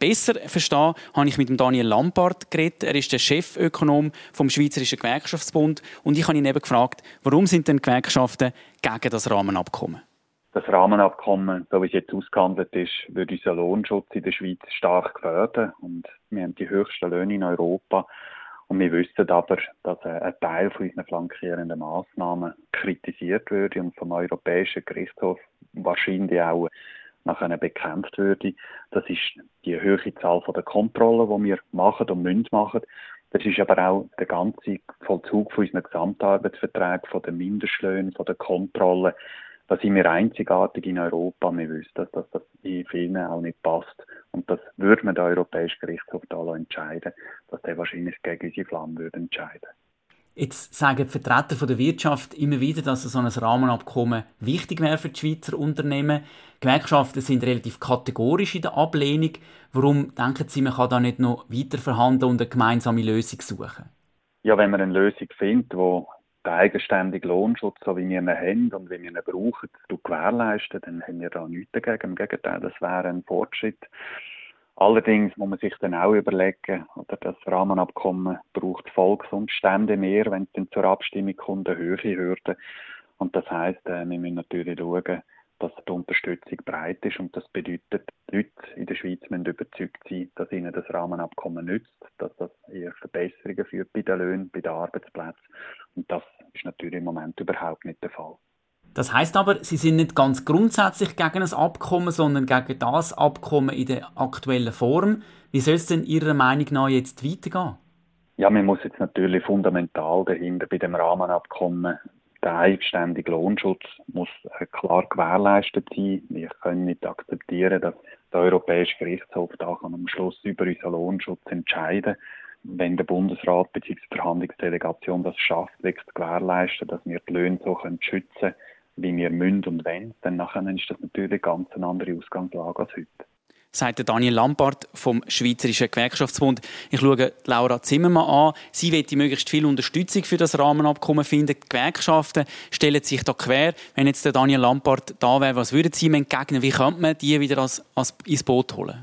besser verstehen, habe ich mit dem Daniel Lampard geredet. Er ist der Chefökonom vom Schweizerischen Gewerkschaftsbund. Und ich habe ihn eben gefragt, warum sind denn Gewerkschaften gegen das Rahmenabkommen? Das Rahmenabkommen, so wie es jetzt ausgehandelt ist, würde unseren Lohnschutz in der Schweiz stark gefährden. Und wir haben die höchsten Löhne in Europa. Und wir wissen aber, dass ein Teil von unseren flankierenden Massnahmen kritisiert würde und vom Europäischen Gerichtshof wahrscheinlich auch nachher bekämpft würde. Das ist die hohe Zahl der Kontrollen, die wir machen und müssen machen. Das ist aber auch der ganze Vollzug von unseren Gesamtarbeitsverträgen, von den Mindestlöhnen, von den Kontrollen. Da sind wir einzigartig in Europa. Wir wissen, dass das in vielen auch nicht passt. Und das würde man den Europäischen Gerichtshof da entscheiden, dass der wahrscheinlich gegen unsere Flamme würde entscheiden. Jetzt sagen die Vertreter der Wirtschaft immer wieder, dass so ein Rahmenabkommen wichtig wäre für die Schweizer Unternehmen. Gewerkschaften sind relativ kategorisch in der Ablehnung. Warum denken Sie, man kann da nicht noch weiter verhandeln und eine gemeinsame Lösung suchen? Ja, wenn man eine Lösung findet, die den eigenständigen Lohnschutz, so wie wir ihn haben und wie wir ihn brauchen, gewährleisten, dann haben wir da nichts dagegen. Im Gegenteil, das wäre ein Fortschritt. Allerdings muss man sich dann auch überlegen, oder das Rahmenabkommen braucht Volks- und Ständemehr, wenn es dann zur Abstimmung kommt, eine höhere Hürde. Und das heisst, wir müssen natürlich schauen, dass die Unterstützung breit ist. Und das bedeutet, die Leute in der Schweiz müssen überzeugt sein, dass ihnen das Rahmenabkommen nützt, dass das eher Verbesserungen führt bei den Löhnen, bei den Arbeitsplätzen. Und das ist natürlich im Moment überhaupt nicht der Fall. Das heisst aber, Sie sind nicht ganz grundsätzlich gegen ein Abkommen, sondern gegen das Abkommen in der aktuellen Form. Wie soll es denn Ihrer Meinung nach jetzt weitergehen? Ja, man muss jetzt natürlich fundamental dahinter bei dem Rahmenabkommen, der eigenständige Lohnschutz muss klar gewährleistet sein. Wir können nicht akzeptieren, dass der Europäische Gerichtshof da am Schluss über unseren Lohnschutz entscheiden kann. Wenn der Bundesrat bzw. die Verhandlungsdelegation das schafft, wirklich zu gewährleisten, dass wir die Löhne so schützen können, wie wir müssen und wollen, dann nachher ist das natürlich ganz eine andere Ausgangslage als heute. Sagt Daniel Lampard vom Schweizerischen Gewerkschaftsbund. Ich schaue Laura Zimmermann an. Sie will möglichst viel Unterstützung für das Rahmenabkommen finden. Die Gewerkschaften stellen sich da quer. Wenn jetzt der Daniel Lampard da wäre, was würden Sie ihm entgegnen? Wie könnte man die wieder ins Boot holen?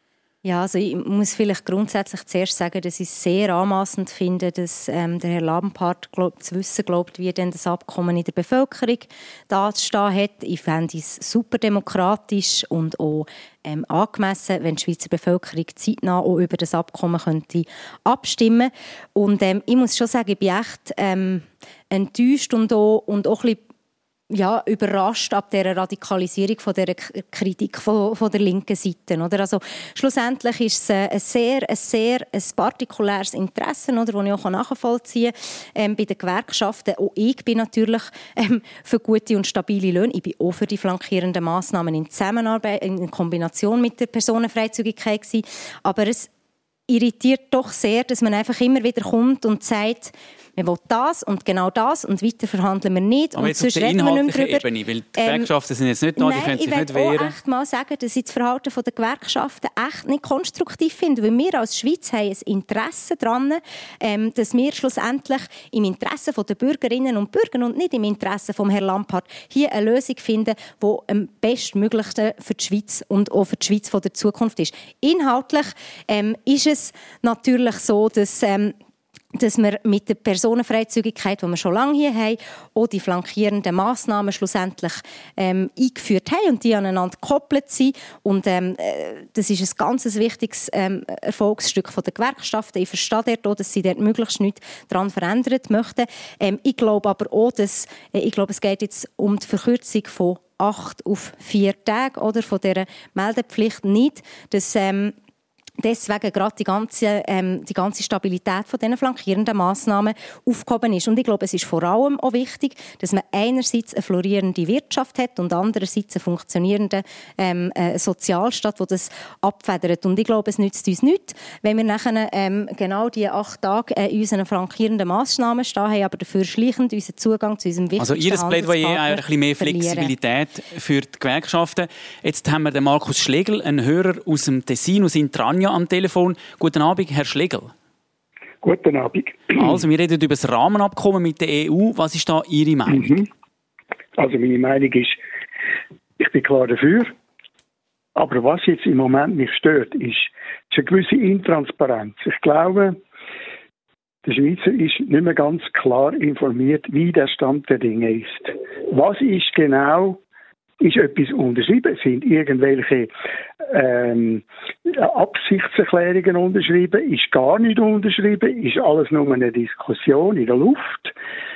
Ja, also ich muss vielleicht grundsätzlich zuerst sagen, dass ich es sehr anmassend finde, dass der Herr Lampard zu wissen glaubt, wie denn das Abkommen in der Bevölkerung dazustehen hat. Ich fände es super demokratisch und auch angemessen, wenn die Schweizer Bevölkerung zeitnah auch über das Abkommen könnte abstimmen. Und ich muss schon sagen, ich bin echt enttäuscht und auch ein bisschen überrascht ab dieser Radikalisierung von dieser Kritik von der linken Seite. Oder? Also, schlussendlich ist es ein partikuläres Interesse, oder, das ich auch nachvollziehen kann, bei den Gewerkschaften. Auch ich bin natürlich für gute und stabile Löhne. Ich bin auch für die flankierenden Massnahmen in Zusammenarbeit, in Kombination mit der Personenfreizügigkeit gewesen. Aber es irritiert doch sehr, dass man einfach immer wieder kommt und sagt, wir wollen das und genau das und weiter verhandeln wir nicht. Aber und jetzt auf der inhaltlichen Ebene, weil die Gewerkschaften sind jetzt nicht da, die können sich nicht wehren. Ich will auch echt mal sagen, dass ich das Verhalten der Gewerkschaften echt nicht konstruktiv finde, weil wir als Schweiz haben ein Interesse daran, dass wir schlussendlich im Interesse der Bürgerinnen und Bürger und nicht im Interesse von Herrn Lampard hier eine Lösung finden, die am bestmöglichsten für die Schweiz und auch für die Schweiz von der Zukunft ist. Inhaltlich ist es natürlich so, dass wir mit der Personenfreizügigkeit, die wir schon lange hier haben, auch die flankierenden Massnahmen schlussendlich eingeführt haben und die aneinander gekoppelt sind. Und das ist ein ganz wichtiges Erfolgsstück der Gewerkschaften. Ich verstehe dort auch, dass sie dort möglichst nichts daran verändern möchten. Ich glaube aber auch, dass es geht jetzt um die Verkürzung von 8 auf 4 Tage oder von dieser Meldepflicht nicht, dass deswegen gerade die ganze Stabilität von diesen flankierenden Massnahmen aufgehoben ist. Und ich glaube, es ist vor allem auch wichtig, dass man einerseits eine florierende Wirtschaft hat und andererseits einen funktionierenden Sozialstaat, der das abfedert. Und ich glaube, es nützt uns nichts, wenn wir nachher genau die 8 Tage in unseren flankierenden Massnahmen stehen haben, aber dafür schleichend unseren Zugang zu unserem wichtigsten Handelspartner Also Ihr Plädoyer ein bisschen mehr Flexibilität für die Gewerkschaften. Jetzt haben wir den Markus Schlegel, einen Hörer aus dem Tessin, aus Intrania, am Telefon. Guten Abend, Herr Schlegel. Guten Abend. Also, wir reden über das Rahmenabkommen mit der EU. Was ist da Ihre Meinung? Also, meine Meinung ist, ich bin klar dafür. Aber was jetzt im Moment mich stört, ist eine gewisse Intransparenz. Ich glaube, der Schweizer ist nicht mehr ganz klar informiert, wie der Stand der Dinge ist. Was ist genau, ist etwas unterschrieben? Sind irgendwelche Absichtserklärungen unterschrieben? Ist gar nicht unterschrieben? Ist alles nur eine Diskussion in der Luft?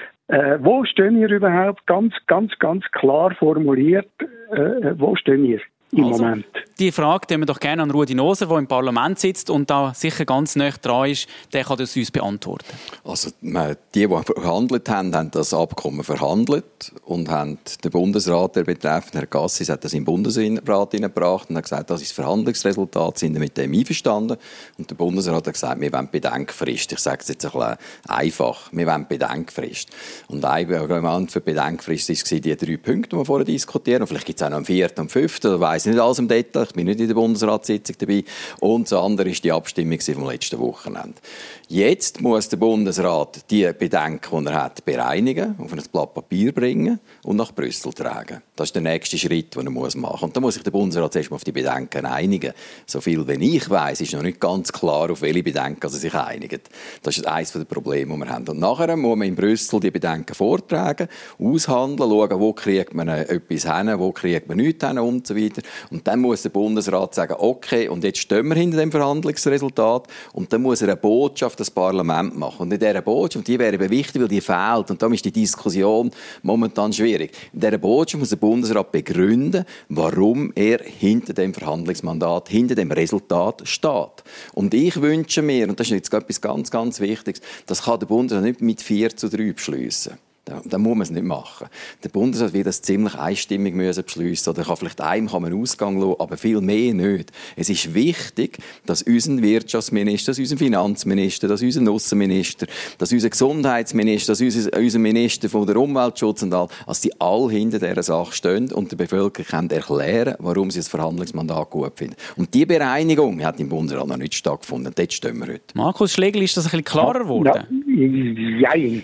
Wo stehen wir überhaupt? Ganz klar formuliert, wo stehen wir im Moment? Die Frage stellen wir doch gerne an Rudi Noser, der im Parlament sitzt und da sicher ganz nah dran ist. Der kann das uns beantworten. Also die verhandelt haben das Abkommen verhandelt und haben den Bundesrat, der betreffende Herr Gassis, hat das in den Bundesrat hineingebracht und hat gesagt, das ist das Verhandlungsresultat, sind wir mit dem einverstanden. Und der Bundesrat hat gesagt, wir wollen Bedenkfrist. Ich sage es jetzt ein bisschen einfach, wir wollen Bedenkfrist. Und ein Argument für Bedenkfrist waren die 3 Punkte, die wir vorher diskutieren. Und vielleicht gibt es auch noch einen 4. und 5. Da weiss ich nicht alles im Detail. Ich bin nicht in der Bundesratssitzung dabei. Und das andere ist die Abstimmung vom letzten Wochenende. Jetzt muss der Bundesrat die Bedenken, die er hat, bereinigen, auf ein Blatt Papier bringen und nach Brüssel tragen. Das ist der nächste Schritt, den er machen muss. Und da muss sich der Bundesrat erst mal auf die Bedenken einigen. So viel, wenn ich weiss, ist noch nicht ganz klar, auf welche Bedenken er sich einigt. Das ist eines der Probleme, die wir haben. Und nachher muss man in Brüssel die Bedenken vortragen, aushandeln, schauen, wo kriegt man etwas hin, wo kriegt man nichts hin und so weiter. Und dann muss der Bundesrat sagen, okay, und jetzt stehen wir hinter dem Verhandlungsresultat. Und dann muss er eine Botschaft das Parlament machen. Und in dieser Botschaft, die wäre wichtig, weil die fehlt. Und darum ist die Diskussion momentan schwierig. In dieser Botschaft muss der Bundesrat begründen, warum er hinter dem Verhandlungsmandat, hinter dem Resultat steht. Und ich wünsche mir, und das ist jetzt etwas ganz, ganz Wichtiges, das kann der Bundesrat nicht mit 4:3 beschliessen. Dann muss man es nicht machen. Der Bundesrat wird das ziemlich einstimmig beschliessen. Oder vielleicht einem kann man Ausgang lassen, aber viel mehr nicht. Es ist wichtig, dass unser Wirtschaftsminister, dass unser Finanzminister, dass unser Aussenminister, dass unser Gesundheitsminister, dass unser Minister von der Umweltschutz und all, dass die alle hinter dieser Sache stehen und der Bevölkerung können erklären, warum sie das Verhandlungsmandat gut finden. Und diese Bereinigung hat im Bundesrat noch nicht stattgefunden. Dort stehen wir heute. Markus Schlegel, ist das ein bisschen klarer geworden? Jein.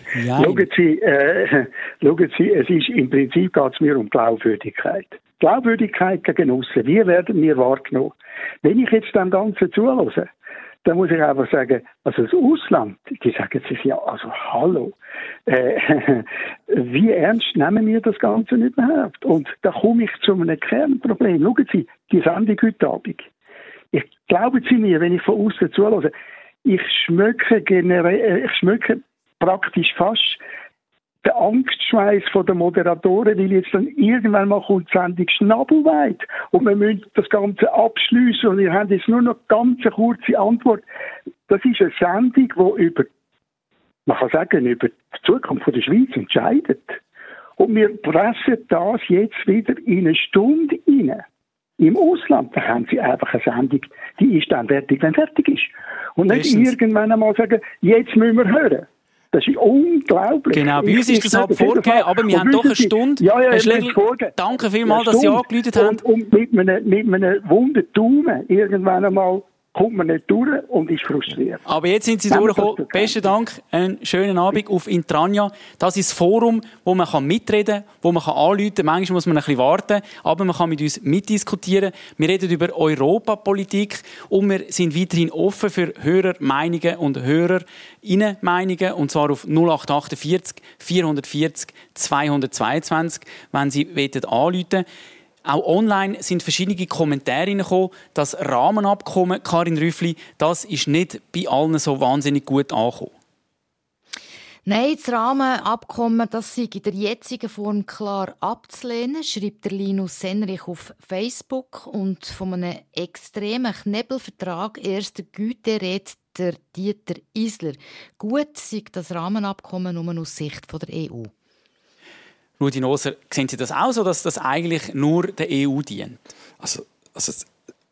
Schauen Sie, es ist im Prinzip geht es mir um Glaubwürdigkeit. Glaubwürdigkeit gegen aussen. Wie werden wir wahrgenommen? Wenn ich jetzt dem Ganzen zuhöre, dann muss ich einfach sagen, also das Ausland, die sagen sich ja, also hallo, wie ernst nehmen wir das Ganze überhaupt? Und da komme ich zu einem Kernproblem. Schauen Sie, die Sendung heute Abend. Ich glaube Sie mir, wenn ich von außen zuhöre, ich schmecke praktisch fast der Angstschweiß der Moderatoren, weil jetzt dann irgendwann mal kommt die Sendung schnabelweit und wir müssen das Ganze abschliessen und wir haben jetzt nur noch ganz eine kurze Antwort. Das ist eine Sendung, die über die Zukunft der Schweiz entscheidet. Und wir pressen das jetzt wieder in eine Stunde rein. Im Ausland, da haben sie einfach eine Sendung, die ist dann fertig, wenn fertig ist. Und nicht irgendwann einmal sagen, jetzt müssen wir hören. Das ist unglaublich. Genau, bei uns ist das halt vorgegeben, aber wir haben doch eine Stunde. Herr Schlegel, danke vielmals, dass Sie angerufen haben. Und mit einem wunden Daumen irgendwann einmal kommt man nicht durch und ist frustriert. Aber jetzt sind Sie durchgekommen. Besten Dank, einen schönen Abend auf Intrania. Das ist das Forum, wo man mitreden kann, wo man anrufen kann. Manchmal muss man ein bisschen warten, aber man kann mit uns mitdiskutieren. Wir reden über Europapolitik und wir sind weiterhin offen für Hörermeinungen und Hörerinnenmeinungen, und zwar auf 0848 440 222, wenn Sie anrufen wollen. Auch online sind verschiedene Kommentare gekommen. Das Rahmenabkommen, Karin Rüffli, das ist nicht bei allen so wahnsinnig gut angekommen. Nein, das Rahmenabkommen, das sei in der jetzigen Form klar abzulehnen, schreibt der Linus Senrich auf Facebook. Und von einem extremen Knebelvertrag erster Güte redet der Dieter Isler. Gut sei das Rahmenabkommen nur aus Sicht der EU. Rudi Noser, sehen Sie das auch so, dass das eigentlich nur der EU dient? Also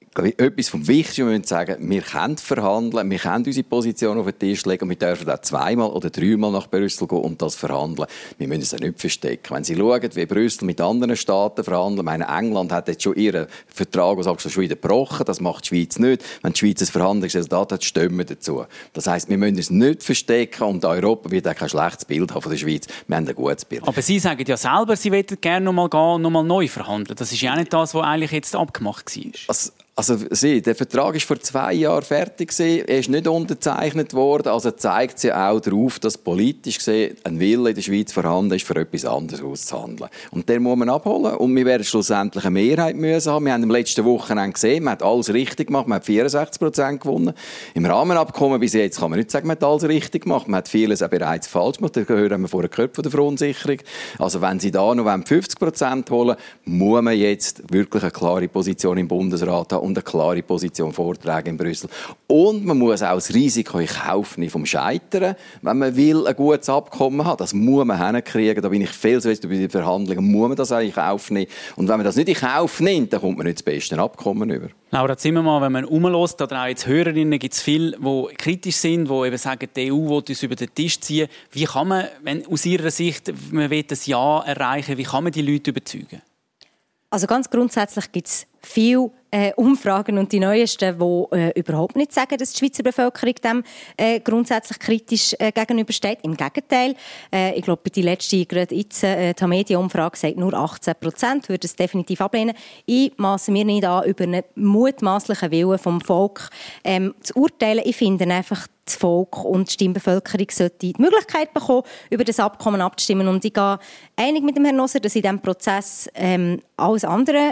etwas vom Wichtigsten, wir müssen sagen, wir können verhandeln, wir können unsere Position auf den Tisch legen und wir dürfen auch 2-mal oder 3-mal nach Brüssel gehen und das verhandeln. Wir müssen es auch nicht verstecken. Wenn Sie schauen, wie Brüssel mit anderen Staaten verhandelt, meine England hat jetzt schon ihren Vertrag, schon wieder gebrochen, das macht die Schweiz nicht. Wenn die Schweiz ein Verhandlungsresultat hat, stimmen wir dazu. Das heisst, wir müssen es nicht verstecken und Europa wird auch kein schlechtes Bild haben von der Schweiz. Wir haben ein gutes Bild. Aber Sie sagen ja selber, Sie wollen gerne noch mal gehen und noch mal neu verhandeln. Das ist ja auch nicht das, was eigentlich jetzt abgemacht war. Also, der Vertrag war vor 2 Jahren fertig. Er ist nicht unterzeichnet worden. Also zeigt sie auch darauf, dass politisch gesehen ein Wille in der Schweiz vorhanden ist, für etwas anderes auszuhandeln. Und den muss man abholen. Und wir werden schlussendlich eine Mehrheit müssen haben. Wir haben am letzten Wochenende gesehen, man hat alles richtig gemacht. Man hat 64% gewonnen. Im Rahmenabkommen bis jetzt kann man nicht sagen, man hat alles richtig gemacht. Man hat vieles auch bereits falsch gemacht. Das haben wir vorher gehört von der Verunsicherung. Also wenn Sie da noch 50% holen, muss man jetzt wirklich eine klare Position im Bundesrat haben und eine klare Position vortragen in Brüssel. Und man muss auch das Risiko in Kauf nehmen vom Scheitern, wenn man will ein gutes Abkommen haben. Das muss man hinkriegen. Da bin ich viel zu bei den Verhandlungen. Muss man das auch in Kauf nehmen. Und wenn man das nicht in Kauf nimmt, dann kommt man nicht das beste Abkommen über. Laura Zimmermann, wenn man rumhört, oder auch jetzt Hörerinnen, gibt es viele, die kritisch sind, die eben sagen, die EU will uns über den Tisch ziehen. Wie kann man, wenn aus Ihrer Sicht man will ein Ja erreichen, wie kann man die Leute überzeugen? Also ganz grundsätzlich gibt es viele Umfragen und die neuesten, die überhaupt nicht sagen, dass die Schweizer Bevölkerung dem grundsätzlich kritisch gegenübersteht. Im Gegenteil, ich glaube, die letzte, gerade jetzt, die Tamedia-Umfrage sagt, nur 18% würden es definitiv ablehnen. Ich masse mir nicht an, über einen mutmaßlichen Willen vom Volk zu urteilen. Ich finde einfach, das Volk und die Stimmbevölkerung sollte die Möglichkeit bekommen, über das Abkommen abzustimmen. Und ich gehe einig mit dem Herrn Noser, dass in diesem Prozess alles andere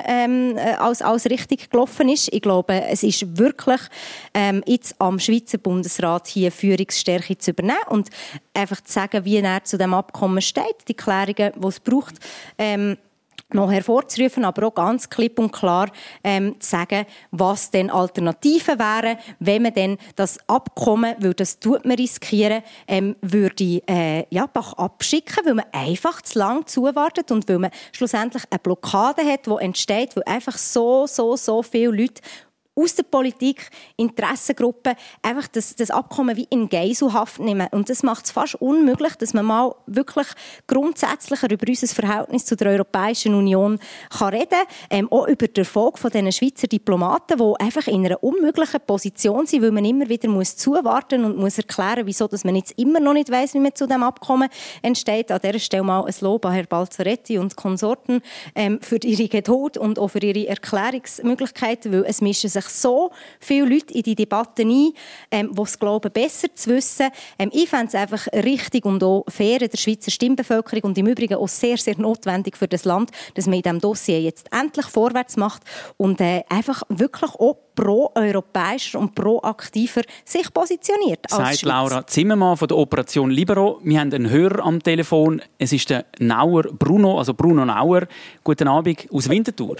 als richtig gelaufen ist. Ich glaube, es ist wirklich jetzt am Schweizer Bundesrat hier Führungsstärke zu übernehmen und einfach zu sagen, wie er zu dem Abkommen steht, die Klärungen, die es braucht, noch hervorzurufen, aber auch ganz klipp und klar zu sagen, was denn Alternativen wären, wenn man denn das Abkommen, weil das tut man riskieren, würde abschicken, weil man einfach zu lang zuwartet und weil man schlussendlich eine Blockade hat, die entsteht, weil einfach so viele Leute aus der Politik, Interessengruppen, einfach das Abkommen wie in Geiselhaft nehmen. Und das macht es fast unmöglich, dass man mal wirklich grundsätzlicher über unser Verhältnis zu der Europäischen Union kann reden kann. Auch über den Erfolg von diesen Schweizer Diplomaten, die einfach in einer unmöglichen Position sind, weil man immer wieder zuwarten und muss erklären, wieso dass man jetzt immer noch nicht weiss, wie man zu diesem Abkommen entsteht. An dieser Stelle mal ein Lob an Herrn Balzaretti und Konsorten für ihre Geduld und auch für ihre Erklärungsmöglichkeiten, weil es mischen sich so viele Leute in die Debatten ein, die es glauben, besser zu wissen. Ich fände es einfach richtig und auch fair der Schweizer Stimmbevölkerung und im Übrigen auch sehr, sehr notwendig für das Land, dass man in diesem Dossier jetzt endlich vorwärts macht und einfach wirklich auch pro-europäischer und proaktiver sich positioniert. Sagt Laura Zimmermann von der Operation Libero. Wir haben einen Hörer am Telefon. Es ist der Nauer Bruno, also Bruno Nauer. Guten Abend aus Winterthur.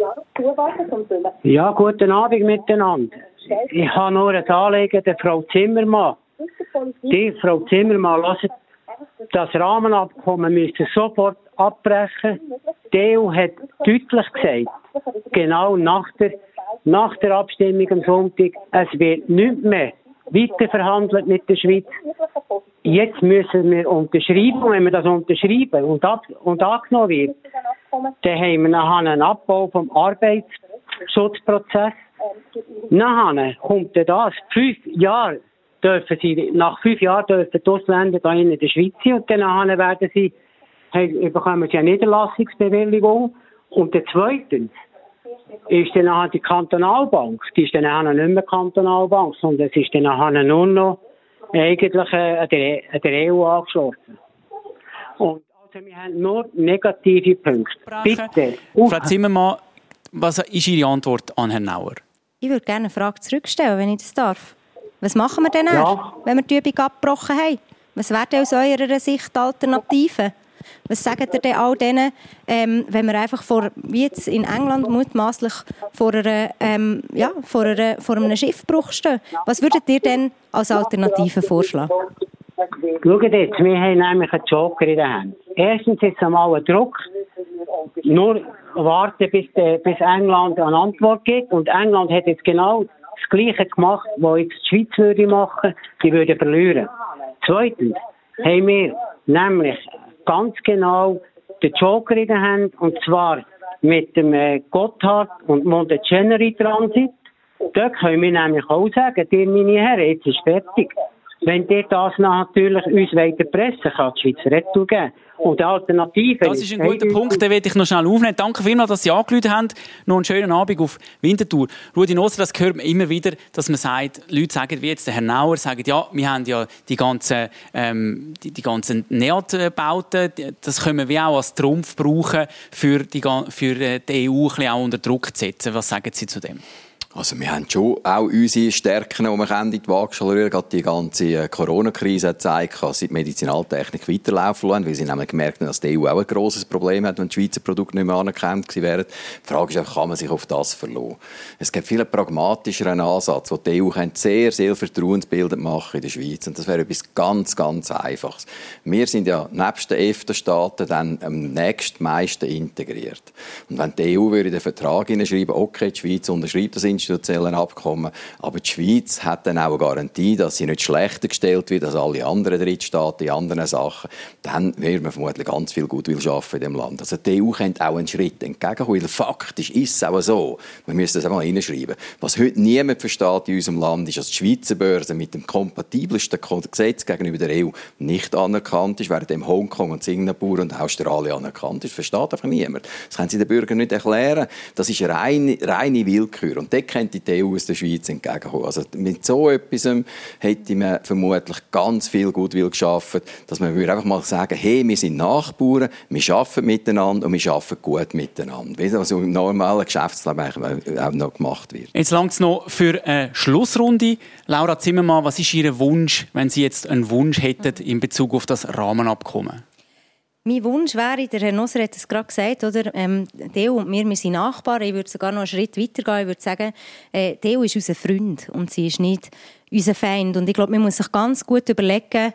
Ja, guten Abend miteinander. Ich habe nur ein Anliegen der Frau Zimmermann. Die Frau Zimmermann, hört, das Rahmenabkommen müsste sofort abbrechen. Die EU hat deutlich gesagt, genau nach der Abstimmung am Sonntag, es wird nicht mehr weiter verhandelt mit der Schweiz. Jetzt müssen wir unterschreiben. Und wenn wir das unterschreiben und angenommen wird, dann haben wir nachher einen Abbau vom Arbeitsschutzprozess. Nachher kommt das. 5 Jahre nach 5 Jahren dürfen die Ausländer hier in der Schweiz sein und dann bekommen sie eine Niederlassungsbewilligung. Und der zweitens ist dann nachher die Kantonalbank. Die ist dann nachher nicht mehr Kantonalbank, sondern es ist dann nachher nur noch eigentlich an der EU angeschlossen. Und also wir haben nur negative Punkte. Bitte. Frau Zimmermann, was ist Ihre Antwort an Herrn Nauer? Ich würde gerne eine Frage zurückstellen, wenn ich das darf. Was machen wir denn, wenn wir die Übung abgebrochen haben? Was wären denn aus eurer Sicht Alternativen? Was sagt ihr denn all denen, wenn wir einfach wie jetzt in England mutmaßlich vor einem Schiffbruch stehen? Was würdet ihr denn als Alternative vorschlagen? Schaut jetzt, wir haben nämlich einen Joker in der Hand. Erstens ist es einmal ein Druck, nur warten, bis England eine Antwort gibt. Und England hat jetzt genau das Gleiche gemacht, was jetzt die Schweiz würde machen. Die würde verlieren. Zweitens haben wir nämlich ganz genau den Joker in der Hand, und zwar mit dem Gotthard und Monteceneri Transit. Da können wir nämlich auch sagen, ihr meine Herren, jetzt ist fertig. Wenn ihr das natürlich uns weiter pressen, kann die Schweiz Retour geben. Und die Alternative... Das ist ein guter Punkt, den werde ich noch schnell aufnehmen. Danke vielmals, dass Sie angerufen haben. Noch einen schönen Abend auf Winterthur. Rudi Nosser, das hört man immer wieder, dass man sagt, Leute sagen, wie jetzt der Herr Nauer, sagen, ja, wir haben ja die ganzen NEAT-Bauten, das können wir auch als Trumpf brauchen, für die EU ein bisschen auch unter Druck zu setzen. Was sagen Sie zu dem? Also wir haben schon auch unsere Stärken, die wir in die Waagschale rühren. Gerade die ganze Corona-Krise hat gezeigt, dass sie die Medizinaltechnik weiterlaufen lassen, weil sie nämlich gemerkt haben, dass die EU auch ein grosses Problem hat, wenn die Schweizer Produkte nicht mehr anerkannt wären. Die Frage ist einfach, kann man sich auf das verlassen? Es gibt viel pragmatischeren Ansatz, wo die EU sehr, sehr vertrauensbildend machen in der Schweiz. Und das wäre etwas ganz, ganz Einfaches. Wir sind ja nebst den EFTA-Staaten dann am nächstmeisten integriert. Und wenn die EU würde den Vertrag hineinschreiben, okay, die Schweiz unterschreibt das institutionellen Abkommen, aber die Schweiz hat dann auch eine Garantie, dass sie nicht schlechter gestellt wird als alle anderen Drittstaaten in anderen Sachen, dann wird man vermutlich ganz viel Gutwill schaffen in diesem Land. Also die EU könnte auch einen Schritt entgegenkommen, weil faktisch ist es auch so, wir müssen das einmal hineinschreiben. Was heute niemand versteht in unserem Land, ist, dass die Schweizer Börse mit dem kompatibelsten Gesetz gegenüber der EU nicht anerkannt ist, während dem Hongkong und Singapur und Australien anerkannt ist. Das versteht einfach niemand. Das können sie den Bürgern nicht erklären. Das ist reine Willkür. Und dort könnte die EU aus der Schweiz entgegenkommen. Also mit so etwas hätte man vermutlich ganz viel Gutwill geschaffen, dass man einfach mal sagen, hey, wir sind Nachbarn, wir arbeiten miteinander und wir arbeiten gut miteinander. Wie das im normalen Geschäftsleben auch noch gemacht wird. Jetzt langt es noch für eine Schlussrunde. Laura Zimmermann, was ist Ihr Wunsch, wenn Sie jetzt einen Wunsch hätten in Bezug auf das Rahmenabkommen? Mein Wunsch wäre, der Herr Nosser hat es gerade gesagt, oder? Die EU und wir sind Nachbarn. Ich würde sogar noch einen Schritt weiter gehen. Ich würde sagen, die EU ist unser Freund und sie ist nicht unser Feind. Und ich glaube, man muss sich ganz gut überlegen,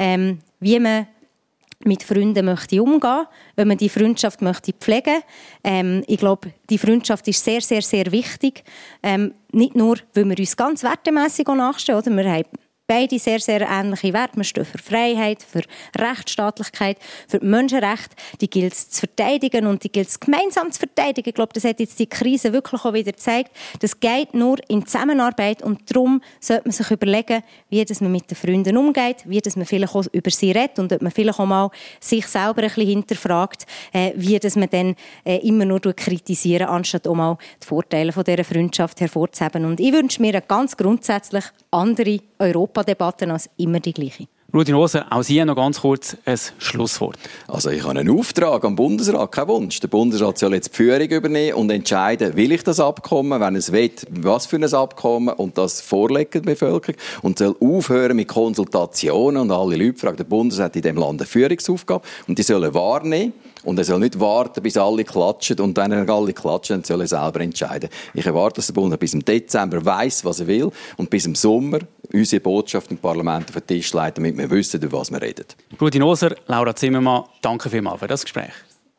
wie man mit Freunden möchte umgehen, wenn man die Freundschaft möchte pflegen. Ich glaube, die Freundschaft ist sehr, sehr, sehr wichtig. Nicht nur, weil wir uns ganz wertemässig nachstehen, oder? Wir haben beide sehr, sehr ähnliche Werte. Wir stehen für Freiheit, für Rechtsstaatlichkeit, für Menschenrechte. Die gilt es zu verteidigen und die gilt es gemeinsam zu verteidigen. Ich glaube, das hat jetzt die Krise wirklich auch wieder gezeigt. Das geht nur in Zusammenarbeit und darum sollte man sich überlegen, wie das man mit den Freunden umgeht, wie das man vielleicht auch über sie redet und ob man vielleicht auch mal sich selber ein bisschen hinterfragt, wie das man dann immer nur kritisieren, anstatt auch mal die Vorteile von dieser Freundschaft hervorzuheben. Und ich wünsche mir eine ganz grundsätzlich andere Europadebatten als immer die gleiche. Rudi Nosser, auch Sie noch ganz kurz ein Schlusswort. Also ich habe einen Auftrag am Bundesrat, kein Wunsch. Der Bundesrat soll jetzt die Führung übernehmen und entscheiden, will ich das Abkommen, wenn es will, was für ein Abkommen und das vorlegen der Bevölkerung und soll aufhören mit Konsultationen und alle Leute fragen. Der Bundesrat hat in diesem Land eine Führungsaufgabe und die sollen wahrnehmen. Und er soll nicht warten, bis alle klatschen. Und wenn alle klatschen, dann soll er selber entscheiden. Ich erwarte, dass der Bund bis im Dezember weiss, was er will. Und bis im Sommer unsere Botschaft im Parlament auf den Tisch legt, damit wir wissen, über was wir reden. Rudi Nosser, Laura Zimmermann, danke vielmals für das Gespräch.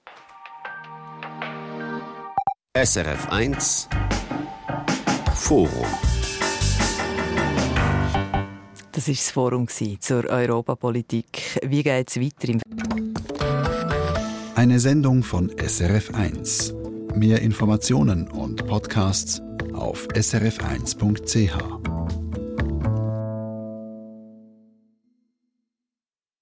SRF 1 Forum. Das war das Forum zur Europapolitik. Wie geht es weiter? Eine Sendung von SRF 1. Mehr Informationen und Podcasts auf srf1.ch.